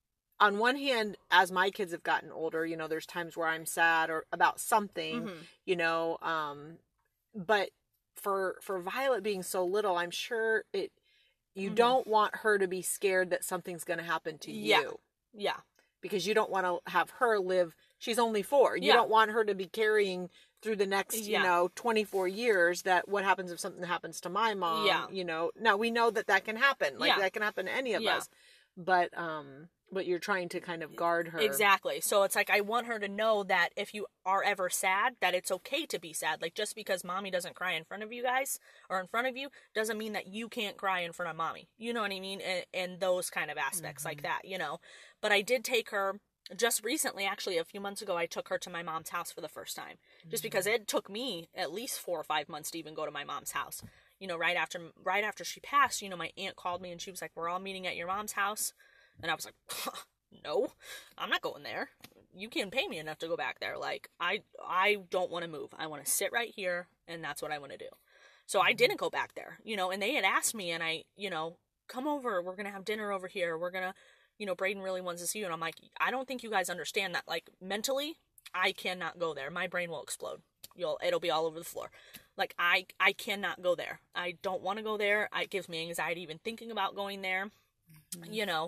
on one hand, as my kids have gotten older, you know, there's times where I'm sad or about something, mm-hmm. you know, um, but for, for Violet being so little, I'm sure it, you mm-hmm. don't want her to be scared that something's going to happen to yeah. you. Yeah. Because you don't want to have her live, she's only four. You yeah. don't want her to be carrying through the next, yeah. you know, twenty-four years that what happens if something happens to my mom, yeah. you know. Now, we know that that can happen. Like, yeah. that can happen to any of yeah. us. But, um... but you're trying to kind of guard her. Exactly. So it's like, I want her to know that if you are ever sad, that it's okay to be sad. Like, just because mommy doesn't cry in front of you guys, or in front of you, doesn't mean that you can't cry in front of mommy. You know what I mean? And, and those kind of aspects mm-hmm. like that, you know. But I did take her, just recently, actually, a few months ago, I took her to my mom's house for the first time. Mm-hmm. Just because it took me at least four or five months to even go to my mom's house. You know, right after, right after she passed, you know, my aunt called me and she was like, we're all meeting at your mom's house. And I was like, no, I'm not going there. You can't pay me enough to go back there. Like, I I don't want to move. I want to sit right here, and that's what I want to do. So I didn't go back there, you know, and they had asked me, and I, you know, come over. We're going to have dinner over here. We're going to, you know, Braden really wants to see you. And I'm like, I don't think you guys understand that. Like, mentally, I cannot go there. My brain will explode. You'll, it'll be all over the floor. Like, I, I cannot go there. I don't want to go there. It gives me anxiety even thinking about going there, mm-hmm. you know.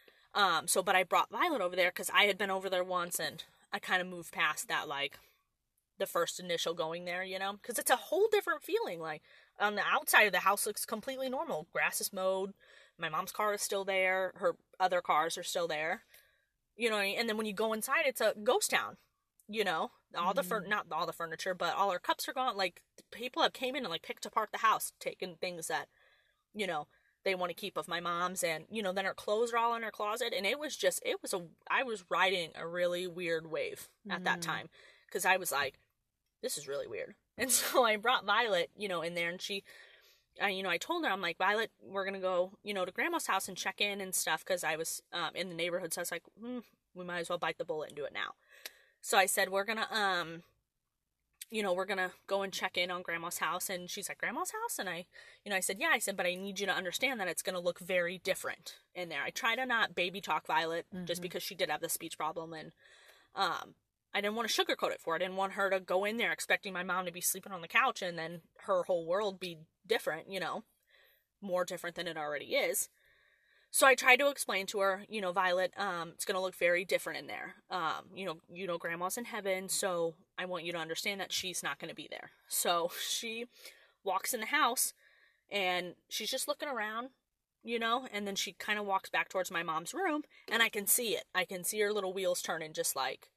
Um, so, but I brought Violet over there because I had been over there once, and I kind of moved past that, like, the first initial going there, you know, because it's a whole different feeling. Like, on the outside of the house looks completely normal. Grass is mowed. My mom's car is still there. Her other cars are still there, you know, and then when you go inside, it's a ghost town, you know, all mm-hmm. the, fur- not all the furniture, but all our cups are gone. Like, people have came in and, like, picked apart the house, taken things that, you know, they want to keep of my mom's, and, you know, then her clothes are all in her closet, and it was just, it was a, I was riding a really weird wave at mm. that time, because I was like, this is really weird, and so I brought Violet, you know, in there, and she, uh, you know, I told her, I'm like, Violet, we're gonna go, you know, to Grandma's house and check in and stuff, because I was, um, in the neighborhood, so I was like, hmm, we might as well bite the bullet and do it now, so I said, we're gonna, um, you know, we're gonna go and check in on Grandma's house. And she's like, Grandma's house? And I, you know, I said, yeah. I said, but I need you to understand that it's gonna look very different in there. I try to not baby talk Violet, mm-hmm. just because she did have the speech problem. And, um, I didn't want to sugarcoat it for her. I didn't want her to go in there expecting my mom to be sleeping on the couch and then her whole world be different, you know, more different than it already is. So I tried to explain to her, you know, Violet, um, it's going to look very different in there. Um, you know, you know, grandma's in heaven, so I want you to understand that she's not going to be there. So she walks in the house and she's just looking around, you know, and then she kind of walks back towards my mom's room and I can see it. I can see her little wheels turning, just like,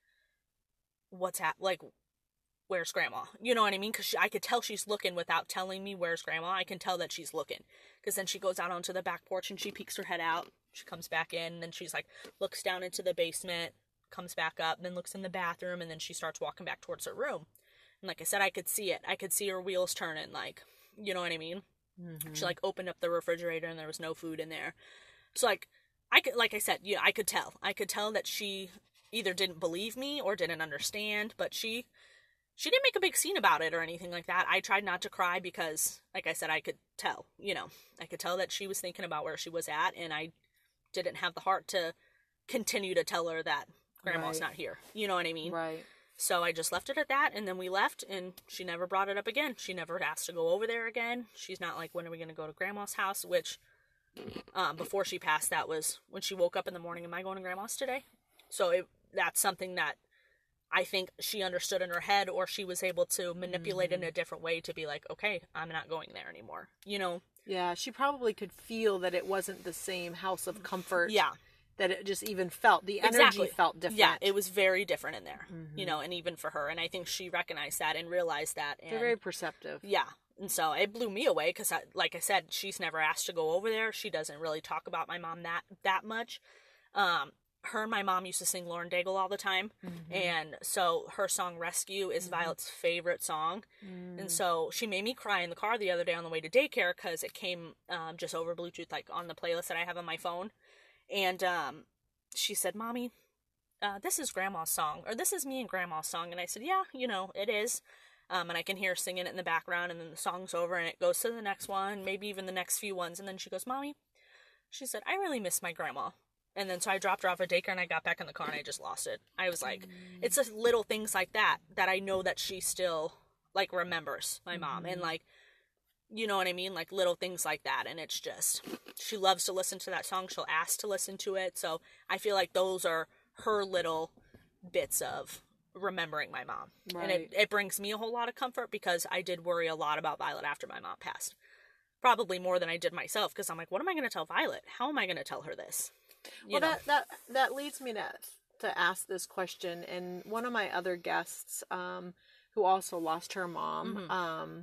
what's hap- like, where's grandma? You know what I mean? Because I could tell she's looking without telling me where's grandma. I can tell that she's looking. Because then she goes out onto the back porch and she peeks her head out. She comes back in and then she's like, looks down into the basement, comes back up, and then looks in the bathroom, and then she starts walking back towards her room. And like I said, I could see it. I could see her wheels turning, like, you know what I mean? Mm-hmm. She like opened up the refrigerator and there was no food in there. So like, I could, like I said, yeah, I could tell. I could tell that she either didn't believe me or didn't understand, but she... She didn't make a big scene about it or anything like that. I tried not to cry because, like I said, I could tell, you know, I could tell that she was thinking about where she was at, and I didn't have the heart to continue to tell her that grandma's right. not here. You know what I mean? Right. So I just left it at that, and then we left, and she never brought it up again. She never asked to go over there again. She's not like, when are we going to go to grandma's house? Which, um, before she passed, that was when she woke up in the morning, am I going to grandma's today? So it, that's something that I think she understood in her head, or she was able to manipulate mm-hmm. it in a different way to be like, okay, I'm not going there anymore. You know? Yeah, she probably could feel that it wasn't the same house of comfort. Yeah. That it just even felt, the energy exactly. felt different. Yeah, it was very different in there, mm-hmm. you know, and even for her. And I think she recognized that and realized that. And, they're very perceptive. Yeah. And so it blew me away because, like I said, she's never asked to go over there. She doesn't really talk about my mom that, that much. Um, her and my mom used to sing Lauren Daigle all the time. Mm-hmm. And so her song Rescue is mm-hmm. Violet's favorite song. Mm. And so she made me cry in the car the other day on the way to daycare because it came um, just over Bluetooth, like on the playlist that I have on my phone. And um, she said, Mommy, uh, this is Grandma's song, or this is me and Grandma's song. And I said, yeah, you know, it is. Um, and I can hear her singing it in the background, and then the song's over and it goes to the next one, maybe even the next few ones. And then she goes, Mommy, she said, I really miss my grandma. And then so I dropped her off at daycare and I got back in the car and I just lost it. I was like, mm. it's just little things like that that I know that she still, like, remembers my mom. Mm. And, like, you know what I mean? Like, little things like that. And it's just, she loves to listen to that song. She'll ask to listen to it. So I feel like those are her little bits of remembering my mom. Right. And it, it brings me a whole lot of comfort because I did worry a lot about Violet after my mom passed. Probably more than I did myself because I'm like, what am I going to tell Violet? How am I going to tell her this? You well, know. that that that leads me to to ask this question. And one of my other guests, um, who also lost her mom, mm-hmm. um,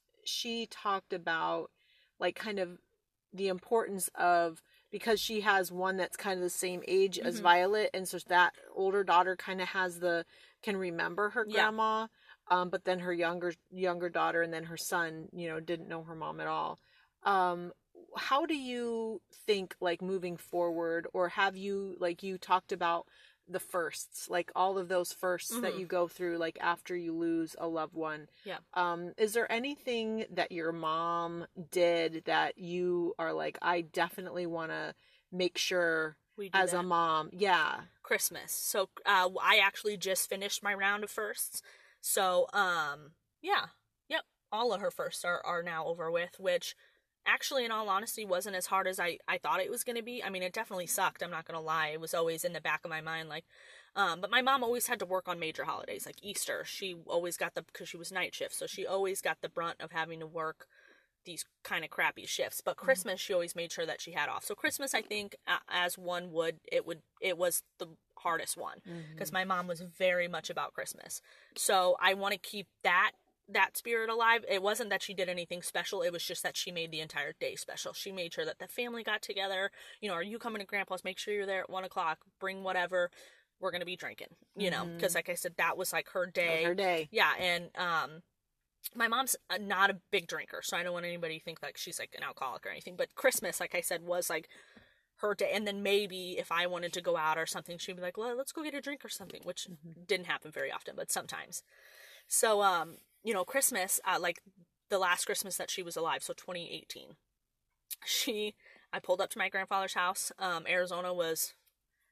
she talked about like kind of the importance of, because she has one that's kind of the same age mm-hmm. as Violet, and so that older daughter kind of has the can remember her grandma, yeah. um, but then her younger younger daughter and then her son, you know, didn't know her mom at all. Um, how do you think, like, moving forward, or have you, like, you talked about the firsts, like all of those firsts mm-hmm. that you go through, like after you lose a loved one. Yeah. Um, is there anything that your mom did that you are like, I definitely want to make sure as that. a mom? Yeah. Christmas. So, uh, I actually just finished my round of firsts. So, um, yeah. Yep. All of her firsts are, are now over with, which actually, in all honesty, wasn't as hard as I, I thought it was going to be. I mean, it definitely sucked. I'm not going to lie. It was always in the back of my mind. Like, um, but my mom always had to work on major holidays, like Easter. She always got the, because she was night shift. So she always got the brunt of having to work these kind of crappy shifts. But Christmas, mm-hmm. she always made sure that she had off. So Christmas, I think, uh, as one would, it would, it was the hardest one because mm-hmm. my mom was very much about Christmas. So I want to keep that that spirit alive. It wasn't that she did anything special. It was just that she made the entire day special. She made sure that the family got together. You know, are you coming to Grandpa's? Make sure you're there at one o'clock. Bring whatever. We're going to be drinking, you know, because like I said, that was like her day. That was her day. Yeah. And, um, my mom's not a big drinker, so I don't want anybody to think like she's like an alcoholic or anything, but Christmas, like I said, was like her day. And then maybe if I wanted to go out or something, she'd be like, well, let's go get a drink or something, which mm-hmm. didn't happen very often, but sometimes. So, um, you know, Christmas, uh, like the last Christmas that she was alive, so twenty eighteen, she, I pulled up to my grandfather's house. Um, Arizona was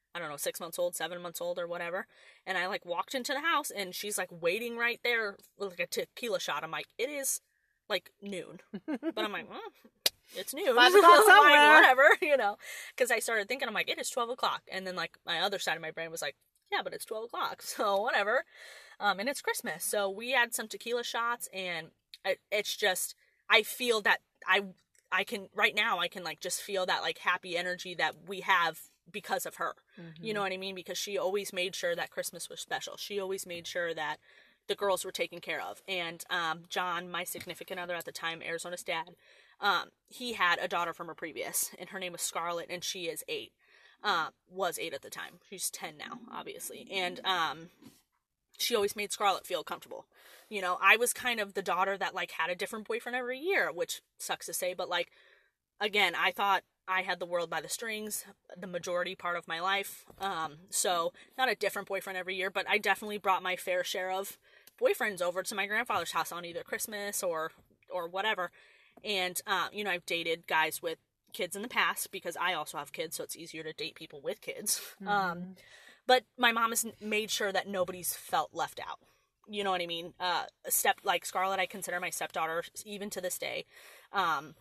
I don't know, six months old, seven months old or whatever. And I like walked into the house and she's like waiting right there with like a tequila shot. I'm like, it is like noon. But I'm like, well, it's noon. Five o'clock somewhere. Like, whatever, you know, because I started thinking, I'm like, it is twelve o'clock. And then like my other side of my brain was like, yeah, but it's twelve o'clock. So whatever. Um, and it's Christmas. So we had some tequila shots and it, it's just, I feel that I, I can, right now I can like just feel that like happy energy that we have because of her. Mm-hmm. You know what I mean? Because she always made sure that Christmas was special. She always made sure that the girls were taken care of. And um, John, my significant other at the time, Arizona's dad, um, he had a daughter from her previous, and her name was Scarlett, and she is eight. Uh, was eight at the time. She's ten now, obviously. And um, she always made Scarlett feel comfortable. You know, I was kind of the daughter that, like, had a different boyfriend every year, which sucks to say, but, like, again, I thought I had the world by the strings the majority part of my life. Um, so not a different boyfriend every year, but I definitely brought my fair share of boyfriends over to my grandfather's house on either Christmas or, or whatever. And, uh, you know, I've dated guys with kids in the past because I also have kids. So it's easier to date people with kids. Mm-hmm. Um, but my mom has made sure that nobody's felt left out. You know what I mean? Uh, a step like Scarlett, I consider my stepdaughter even to this day. Um,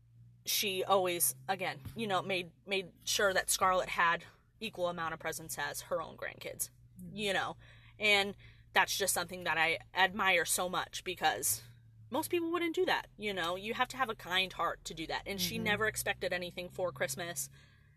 She always, again, you know, made made sure that Scarlett had equal amount of presence as her own grandkids, mm-hmm. you know, and that's just something that I admire so much because most people wouldn't do that, you know. You have to have a kind heart to do that, and mm-hmm. she never expected anything for Christmas,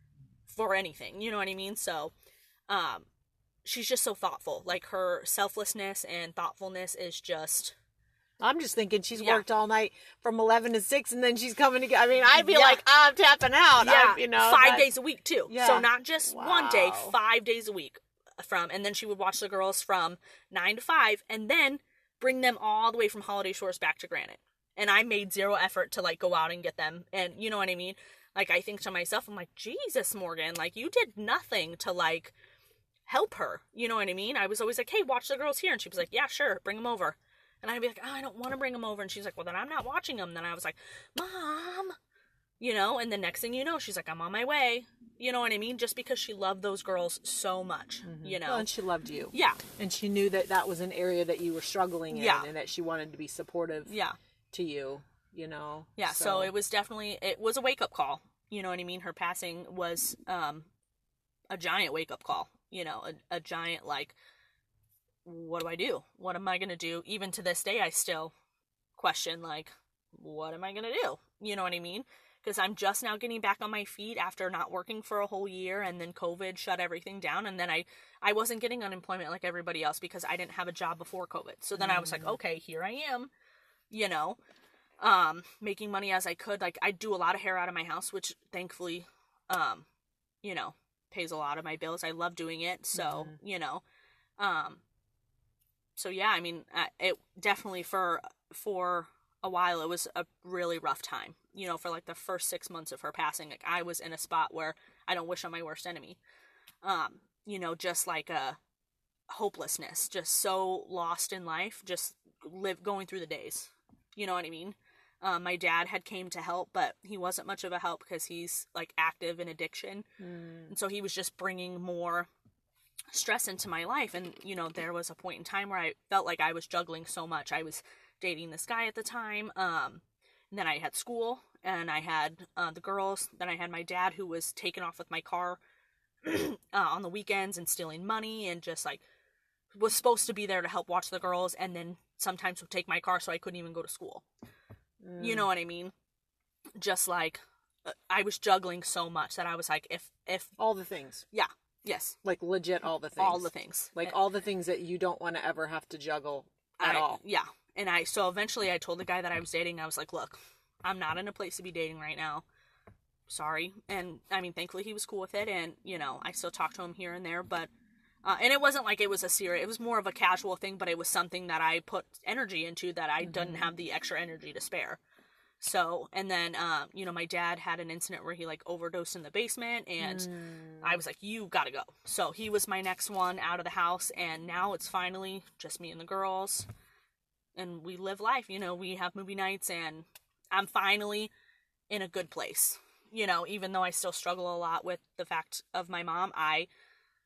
for anything, you know what I mean? So, um, she's just so thoughtful. Like, her selflessness and thoughtfulness is just... I'm just thinking she's yeah. worked all night from eleven to six and then she's coming to get, I mean, I'd be yeah. like, oh, I'm tapping out. Yeah. I, you know, five but, days a week too. Yeah. So not just wow. one day, five days a week from, and then she would watch the girls from nine to five and then bring them all the way from Holiday Shores back to Granite. And I made zero effort to like go out and get them. And you know what I mean? Like, I think to myself, I'm like, Jesus, Morgan, like you did nothing to like help her. You know what I mean? I was always like, hey, watch the girls here. And she was like, yeah, sure. Bring them over. And I'd be like, oh, I don't want to bring them over. And she's like, well, then I'm not watching them. Then I was like, Mom, you know, and the next thing you know, she's like, I'm on my way. You know what I mean? Just because she loved those girls so much, mm-hmm. you know. Well, and she loved you. Yeah. And she knew that that was an area that you were struggling in yeah. and that she wanted to be supportive yeah. to you, you know. Yeah, so. so it was definitely, it was a wake-up call. You know what I mean? Her passing was um, a giant wake-up call. You know, a, a giant, like, what do I do? What am I going to do? Even to this day, I still question, like, what am I going to do? You know what I mean? Because I'm just now getting back on my feet after not working for a whole year, and then COVID shut everything down, and then I, I wasn't getting unemployment like everybody else because I didn't have a job before COVID. So then mm. I was like, okay, here I am, you know, um, making money as I could. Like, I do a lot of hair out of my house, which thankfully, um, you know, pays a lot of my bills. I love doing it. So, mm-hmm. you know, um, So yeah, I mean, it definitely for for a while it was a really rough time. You know, for like the first six months of her passing, like I was in a spot where I don't wish on my worst enemy. Um, you know, just like a hopelessness, just so lost in life, just live going through the days. You know what I mean? Um, my dad had came to help, but he wasn't much of a help because he's like active in addiction, mm. and so he was just bringing more stress into my life. And you know, there was a point in time where I felt like I was juggling so much. I was dating this guy at the time, um and then I had school, and I had uh, the girls, then I had my dad who was taking off with my car uh, on the weekends and stealing money, and just like was supposed to be there to help watch the girls, and then sometimes would take my car so I couldn't even go to school. mm. You know what I mean? Just like uh, I was juggling so much that I was like, if if all the things yeah Yes. Like legit all the things. All the things. Like and, all the things that you don't want to ever have to juggle at I, all. Yeah. And I, so eventually I told the guy that I was dating, I was like, look, I'm not in a place to be dating right now. Sorry. And I mean, thankfully he was cool with it. And, you know, I still talk to him here and there, but, uh, and it wasn't like it was a serious, it was more of a casual thing, but it was something that I put energy into that I mm-hmm. didn't have the extra energy to spare. So, and then, um, you know, my dad had an incident where he, like, overdosed in the basement, and mm. I was like, you gotta go. So, he was my next one out of the house, and now it's finally just me and the girls, and we live life, you know, we have movie nights, and I'm finally in a good place, you know, even though I still struggle a lot with the fact of my mom. I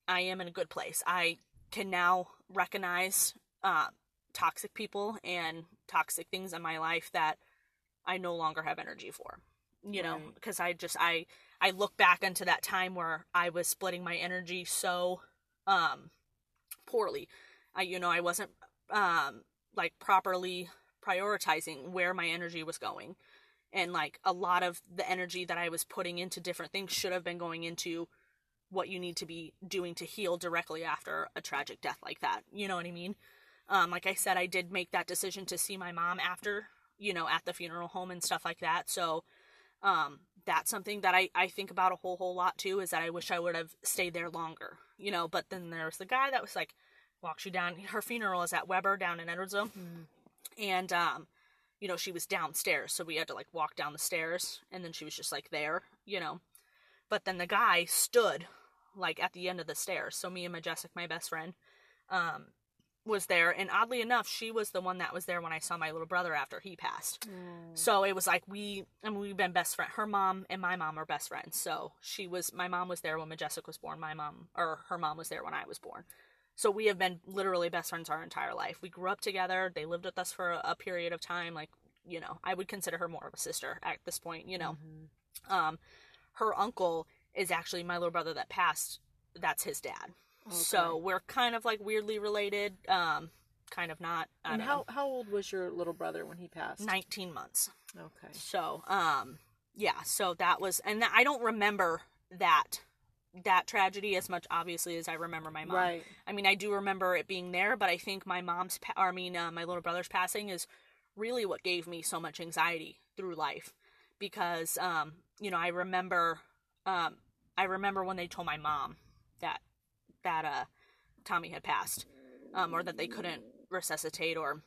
I am in a good place. I can now recognize uh, toxic people and toxic things in my life that I no longer have energy for, you know, Right. because I just, I, I look back into that time where I was splitting my energy so, um, poorly. I, you know, I wasn't, um, like properly prioritizing where my energy was going. And like a lot of the energy that I was putting into different things should have been going into what you need to be doing to heal directly after a tragic death like that. You know what I mean? Um, like I said, I did make that decision to see my mom after, you know, at the funeral home and stuff like that. So, um, that's something that I, I think about a whole, whole lot too, is that I wish I would have stayed there longer, you know, but then there's the guy that was like, walks you down, her funeral is at Weber down in Edwardsville. Mm. And, um, you know, she was downstairs, so we had to like walk down the stairs, and then she was just like there, you know, but then the guy stood like at the end of the stairs. So me and Majestic, my best friend, um, was there. And oddly enough, she was the one that was there when I saw my little brother after he passed. Mm. So it was like, we, I mean, we've been best friends. Her mom and my mom are best friends. So she was, my mom was there when Majestic was born. My mom, or her mom was there when I was born. So we have been literally best friends our entire life. We grew up together. They lived with us for a, a period of time. Like, you know, I would consider her more of a sister at this point, you know. Mm-hmm. Um, her uncle is actually my little brother that passed. That's his dad. Okay. So we're kind of like weirdly related. Um, kind of not. I and don't how, know. how old was your little brother when he passed? nineteen months. Okay. So, um, yeah, so that was, and I don't remember that that tragedy as much, obviously, as I remember my mom. Right. I mean, I do remember it being there, but I think my mom's, pa- or I mean, uh, my little brother's passing is really what gave me so much anxiety through life, because, um, you know, I remember, um, I remember when they told my mom that, that, uh, Tommy had passed, um, or that they couldn't resuscitate, or,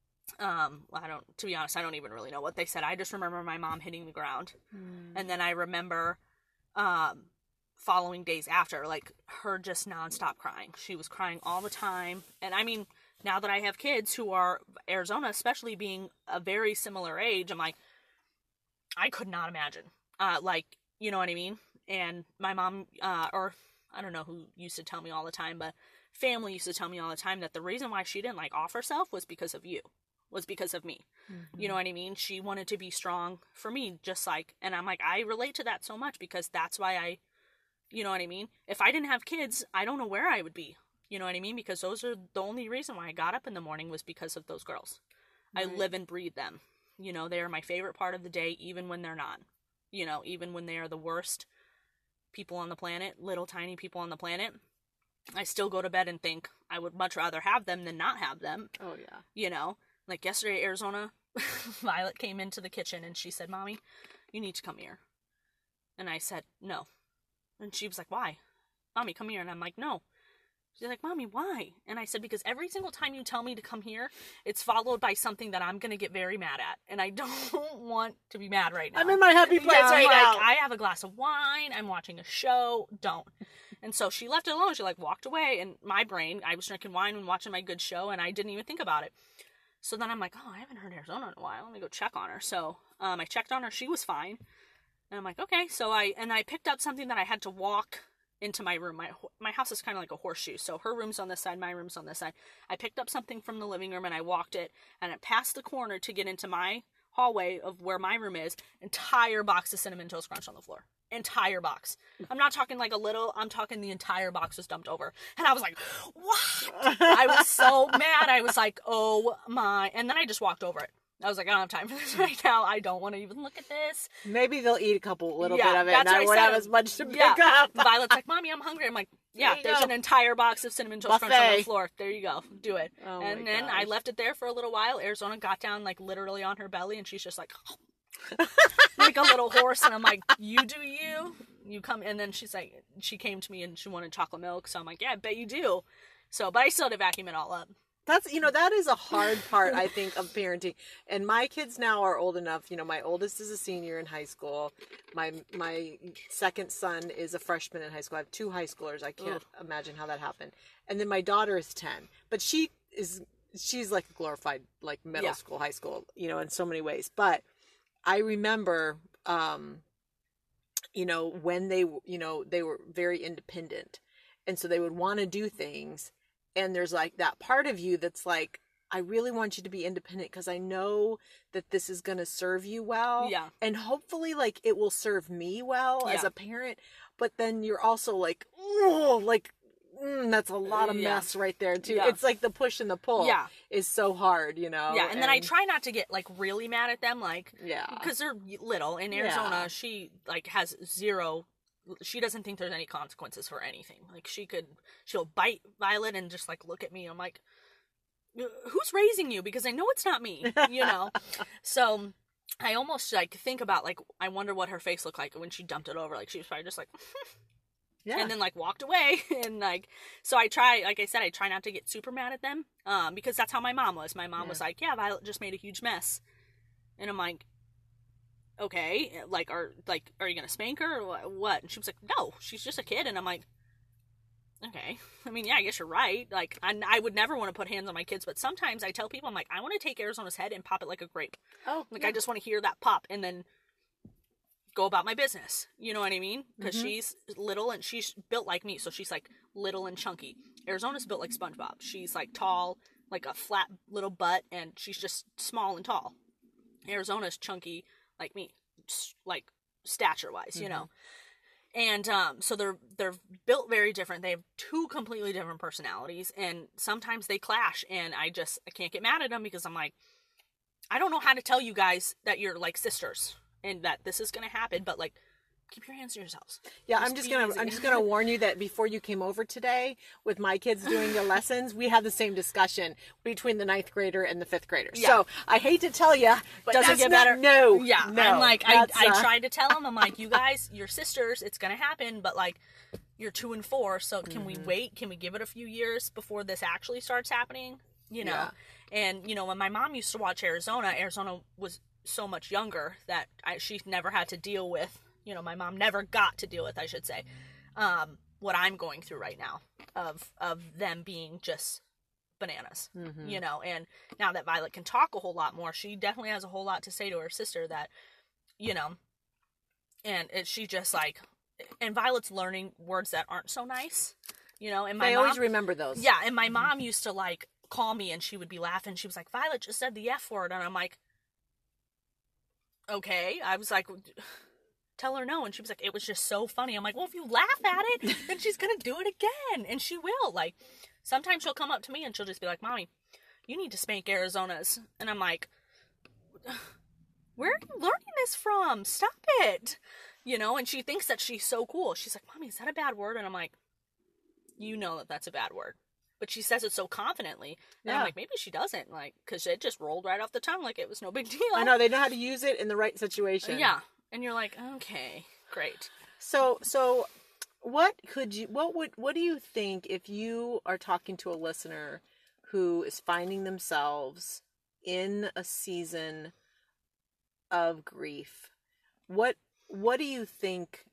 um, I don't, to be honest, I don't even really know what they said. I just remember my mom hitting the ground. Mm. And then I remember, um, following days after, like, her just nonstop crying. She was crying all the time. And I mean, now that I have kids who are, Arizona especially being a very similar age, I'm like, I could not imagine. Uh, like, you know what I mean? And my mom, uh, or I don't know who used to tell me all the time, but family used to tell me all the time that the reason why she didn't like off herself was because of you, was because of me. Mm-hmm. You know what I mean? She wanted to be strong for me, just like, and I'm like, I relate to that so much, because that's why I, you know what I mean? If I didn't have kids, I don't know where I would be. You know what I mean? Because those are the only reason why I got up in the morning, was because of those girls. Right. I live and breathe them. You know, they are my favorite part of the day, even when they're not. You know, even when they are the worst people on the planet, little tiny people on the planet, I still go to bed and think I would much rather have them than not have them. Oh, yeah. You know, like yesterday, Arizona, Violet came into the kitchen and she said, "Mommy, you need to come here." And I said, "No." And she was like, "Why?" "Mommy, come here." And I'm like, "No." She's like, "Mommy, why?" And I said, "Because every single time you tell me to come here, it's followed by something that I'm going to get very mad at. And I don't want to be mad right now. I'm in my happy place yeah, right like, now. I have a glass of wine. I'm watching a show. Don't." And so she left it alone. She like walked away. And my brain, I was drinking wine and watching my good show, and I didn't even think about it. So then I'm like, oh, I haven't heard Arizona in a while. Let me go check on her. So um, I checked on her. She was fine. And I'm like, okay. So I, and I picked up something that I had to walk into my room. My my house is kind of like a horseshoe. So her room's on this side, my room's on this side. I picked up something from the living room and I walked it, and it passed the corner to get into my hallway of where my room is. Entire box of Cinnamon Toast Crunch on the floor. Entire box. I'm not talking like a little, I'm talking the entire box was dumped over. And I was like, what? I was so mad. I was like, oh my. And then I just walked over it. I was like, I don't have time for this right now. I don't want to even look at this. Maybe they'll eat a couple, little yeah, bit of it, and I won't have as much to pick yeah. up. Violet's like, "Mommy, I'm hungry." I'm like, yeah, there there's go. an entire box of Cinnamon Toast Crunch on the floor. There you go. Do it. Oh and then gosh. I left it there for a little while. Arizona got down, like, literally on her belly, and she's just like, like a little horse. And I'm like, you do you. You come. And then she's like, she came to me and she wanted chocolate milk. So I'm like, yeah, I bet you do. So, but I still had to vacuum it all up. That's, you know, that is a hard part, I think, of parenting. And my kids now are old enough. You know, my oldest is a senior in high school. My my second son is a freshman in high school. I have two high schoolers. I can't Ugh. imagine how that happened. And then my daughter is ten. But she is, she's like a glorified, like, middle yeah. school, high school, you know, in so many ways. But I remember, um, you know, when they, you know, they were very independent. And so they would want to do things. And there's like that part of you that's like, I really want you to be independent because I know that this is going to serve you well. Yeah. And hopefully, like, it will serve me well Yeah. as a parent. But then you're also like, oh, like, mm, that's a lot of Yeah. mess right there, too. Yeah. It's like the push and the pull Yeah. is so hard, you know? Yeah, and, then I try not to get, like, really mad at them, like, Yeah. because they're little. In Arizona, Yeah. she, like, has zero, she doesn't think there's any consequences for anything. Like, she could, she'll bite Violet and just, like, look at me. I'm like, who's raising you? Because I know it's not me, you know? So I almost, like, think about, like, I wonder what her face looked like when she dumped it over. Like, she was probably just like, Yeah. and then, like, walked away. And, like, so I try, like I said, I try not to get super mad at them, um, because that's how my mom was. My mom Yeah. was like, yeah, Violet just made a huge mess. And I'm like, okay, like, are, like, are you gonna spank her or what? And she was like, no, she's just a kid. And I'm like, okay. I mean, yeah, I guess you're right. Like, I, I would never want to put hands on my kids, but sometimes I tell people, I'm like, I want to take Arizona's head and pop it like a grape. Oh, Like, yeah. I just want to hear that pop and then go about my business. You know what I mean? Because Mhm. she's little and she's built like me, so she's, like, little and chunky. Arizona's built like SpongeBob. She's, like, tall, like a flat little butt, and she's just small and tall. Arizona's chunky like me, s- like, stature-wise, you Mhm. know? And um, so they're they're built very different. They have two completely different personalities, and sometimes they clash. And I just I can't get mad at them because I'm like, I don't know how to tell you guys that you're like sisters and that this is gonna happen. But like, keep your hands to yourselves. Yeah, Just I'm just be gonna easy. I'm just gonna warn you that before you came over today with my kids doing their lessons, we had the same discussion between the ninth grader and the fifth grader. Yeah. So I hate to tell you, But doesn't that's get not- better. No, Yeah, no, I'm like, I that's, I uh, tried to tell them, I'm like, you guys, you're sisters. It's gonna happen, but like, you're two and four. So can we Mhm. wait? Can we give it a few years before this actually starts happening? You know. Yeah. And you know, when my mom used to watch Arizona, Arizona was so much younger that I, she never had to deal with. You know, my mom never got to deal with, I should say, um, what I'm going through right now of of them being just bananas, Mhm. you know. And now that Violet can talk a whole lot more, she definitely has a whole lot to say to her sister that, you know, and it, she just like, and Violet's learning words that aren't so nice, you know. And my I mom, always remember those. yeah, and my mom used to like call me and she would be laughing. She was like, Violet just said the F word, and I'm like, okay. I was like, tell her no. And she was like, it was just so funny. I'm like, well, if you laugh at it, then she's gonna do it again. And she will. Like, sometimes she'll come up to me and she'll just be like, Mommy, you need to spank Arizona's. And I'm like, where are you learning this from? Stop it. You know, and she thinks that she's so cool. She's like, Mommy, is that a bad word? And I'm like, you know that that's a bad word. But she says it so confidently. And Yeah. I'm like, maybe she doesn't. Like, because it just rolled right off the tongue like it was no big deal. I know they know how to use it in the right situation. Yeah. And you're like, okay, great. So so what could you what would what do you think if you are talking to a listener who is finding themselves in a season of grief? What what do you think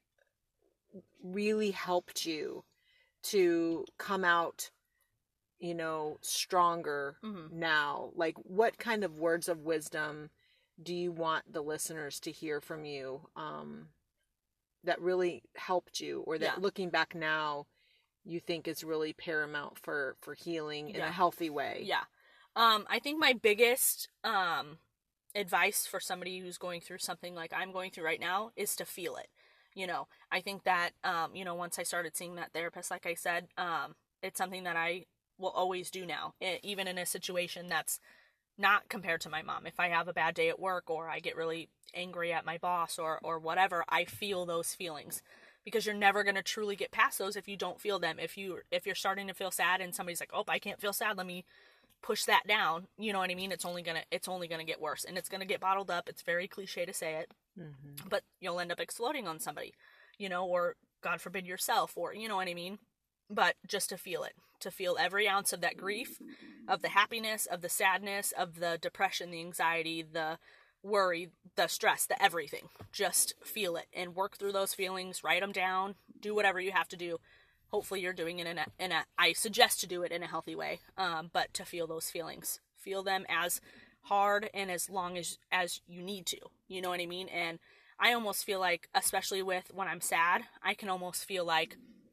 really helped you to come out, you know, stronger Mm-hmm. now? Like, what kind of words of wisdom do you want the listeners to hear from you, um, that really helped you, or that Yeah. looking back now, you think is really paramount for, for healing in Yeah. a healthy way? Yeah. Um, I think my biggest um, advice for somebody who's going through something like I'm going through right now is to feel it. You know, I think that, um, you know, once I started seeing that therapist, like I said, um, it's something that I will always do now, e- even in a situation that's not compared to my mom. If I have a bad day at work or I get really angry at my boss or, or whatever, I feel those feelings because you're never going to truly get past those if you don't feel them. If you, if you're starting to feel sad and somebody's like, oh, I can't feel sad, let me push that down. You know what I mean? It's only going to, it's only going to get worse and it's going to get bottled up. It's very cliche to say it, Mm-hmm. but you'll end up exploding on somebody, you know, or God forbid yourself, or, you know what I mean? But just to feel it, to feel every ounce of that grief, of the happiness, of the sadness, of the depression, the anxiety, the worry, the stress, the everything. Just feel it and work through those feelings, write them down, do whatever you have to do. Hopefully you're doing it in a, in a, I suggest to do it in a healthy way, um, but to feel those feelings, feel them as hard and as long as, as you need to, you know what I mean? And I almost feel like, especially with when I'm sad, I can almost feel like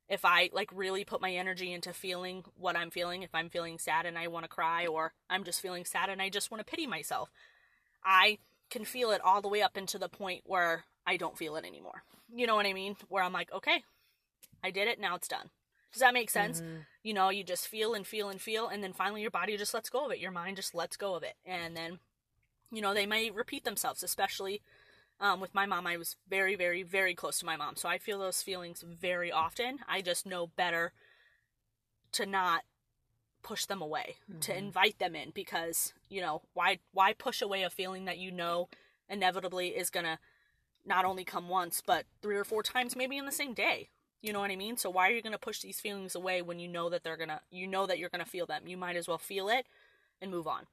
if I like really put my energy into feeling what I'm feeling, if I'm feeling sad and I want to cry, or I'm just feeling sad and I just want to pity myself, I can feel it all the way up into the point where I don't feel it anymore. You know what I mean? Where I'm like, okay, I did it, now it's done. Does that make sense? Mm-hmm. You know, you just feel and feel and feel, and then finally your body just lets go of it. Your mind just lets go of it. And then, you know, they may repeat themselves, especially um, with my mom. I was very, very, very close to my mom. So I feel those feelings very often. I just know better to not push them away, mm-hmm. to invite them in, because, you know, why why push away a feeling that you know inevitably is going to not only come once, but three or four times maybe in the same day. You know what I mean? So why are you going to push these feelings away when you know that they're going to, you know that you're going to feel them? You might as well feel it and move on.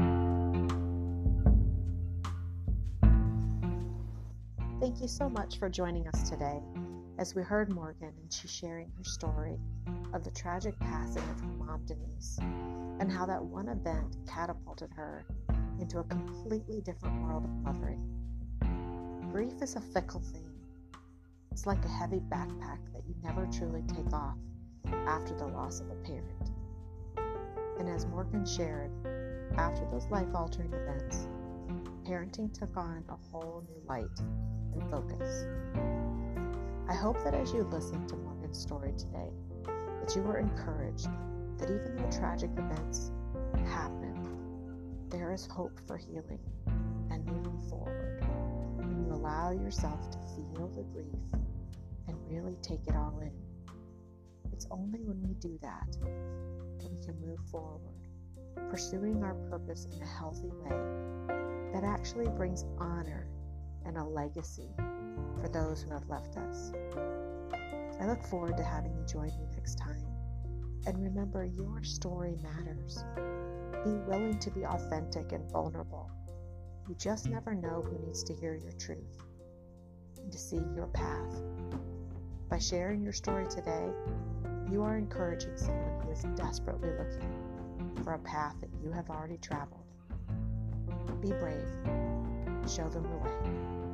Thank you so much for joining us today as we heard Morgan and she's sharing her story of the tragic passing of her mom, Denise, and how that one event catapulted her into a completely different world of mothering. Grief is a fickle thing. It's like a heavy backpack that you never truly take off after the loss of a parent. And as Morgan shared, after those life-altering events, parenting took on a whole new light and focus. I hope that as you listen to Morgan's story today, that you were encouraged that even though tragic events happen, there is hope for healing and moving forward when you allow yourself to feel the grief and really take it all in. It's only when we do that that we can move forward, pursuing our purpose in a healthy way that actually brings honor and a legacy for those who have left us. I look forward to having you join me next time. And remember, your story matters. Be willing to be authentic and vulnerable. You just never know who needs to hear your truth and to see your path. By sharing your story today, you are encouraging someone who is desperately looking for a path that you have already traveled. Be brave. Show them the way.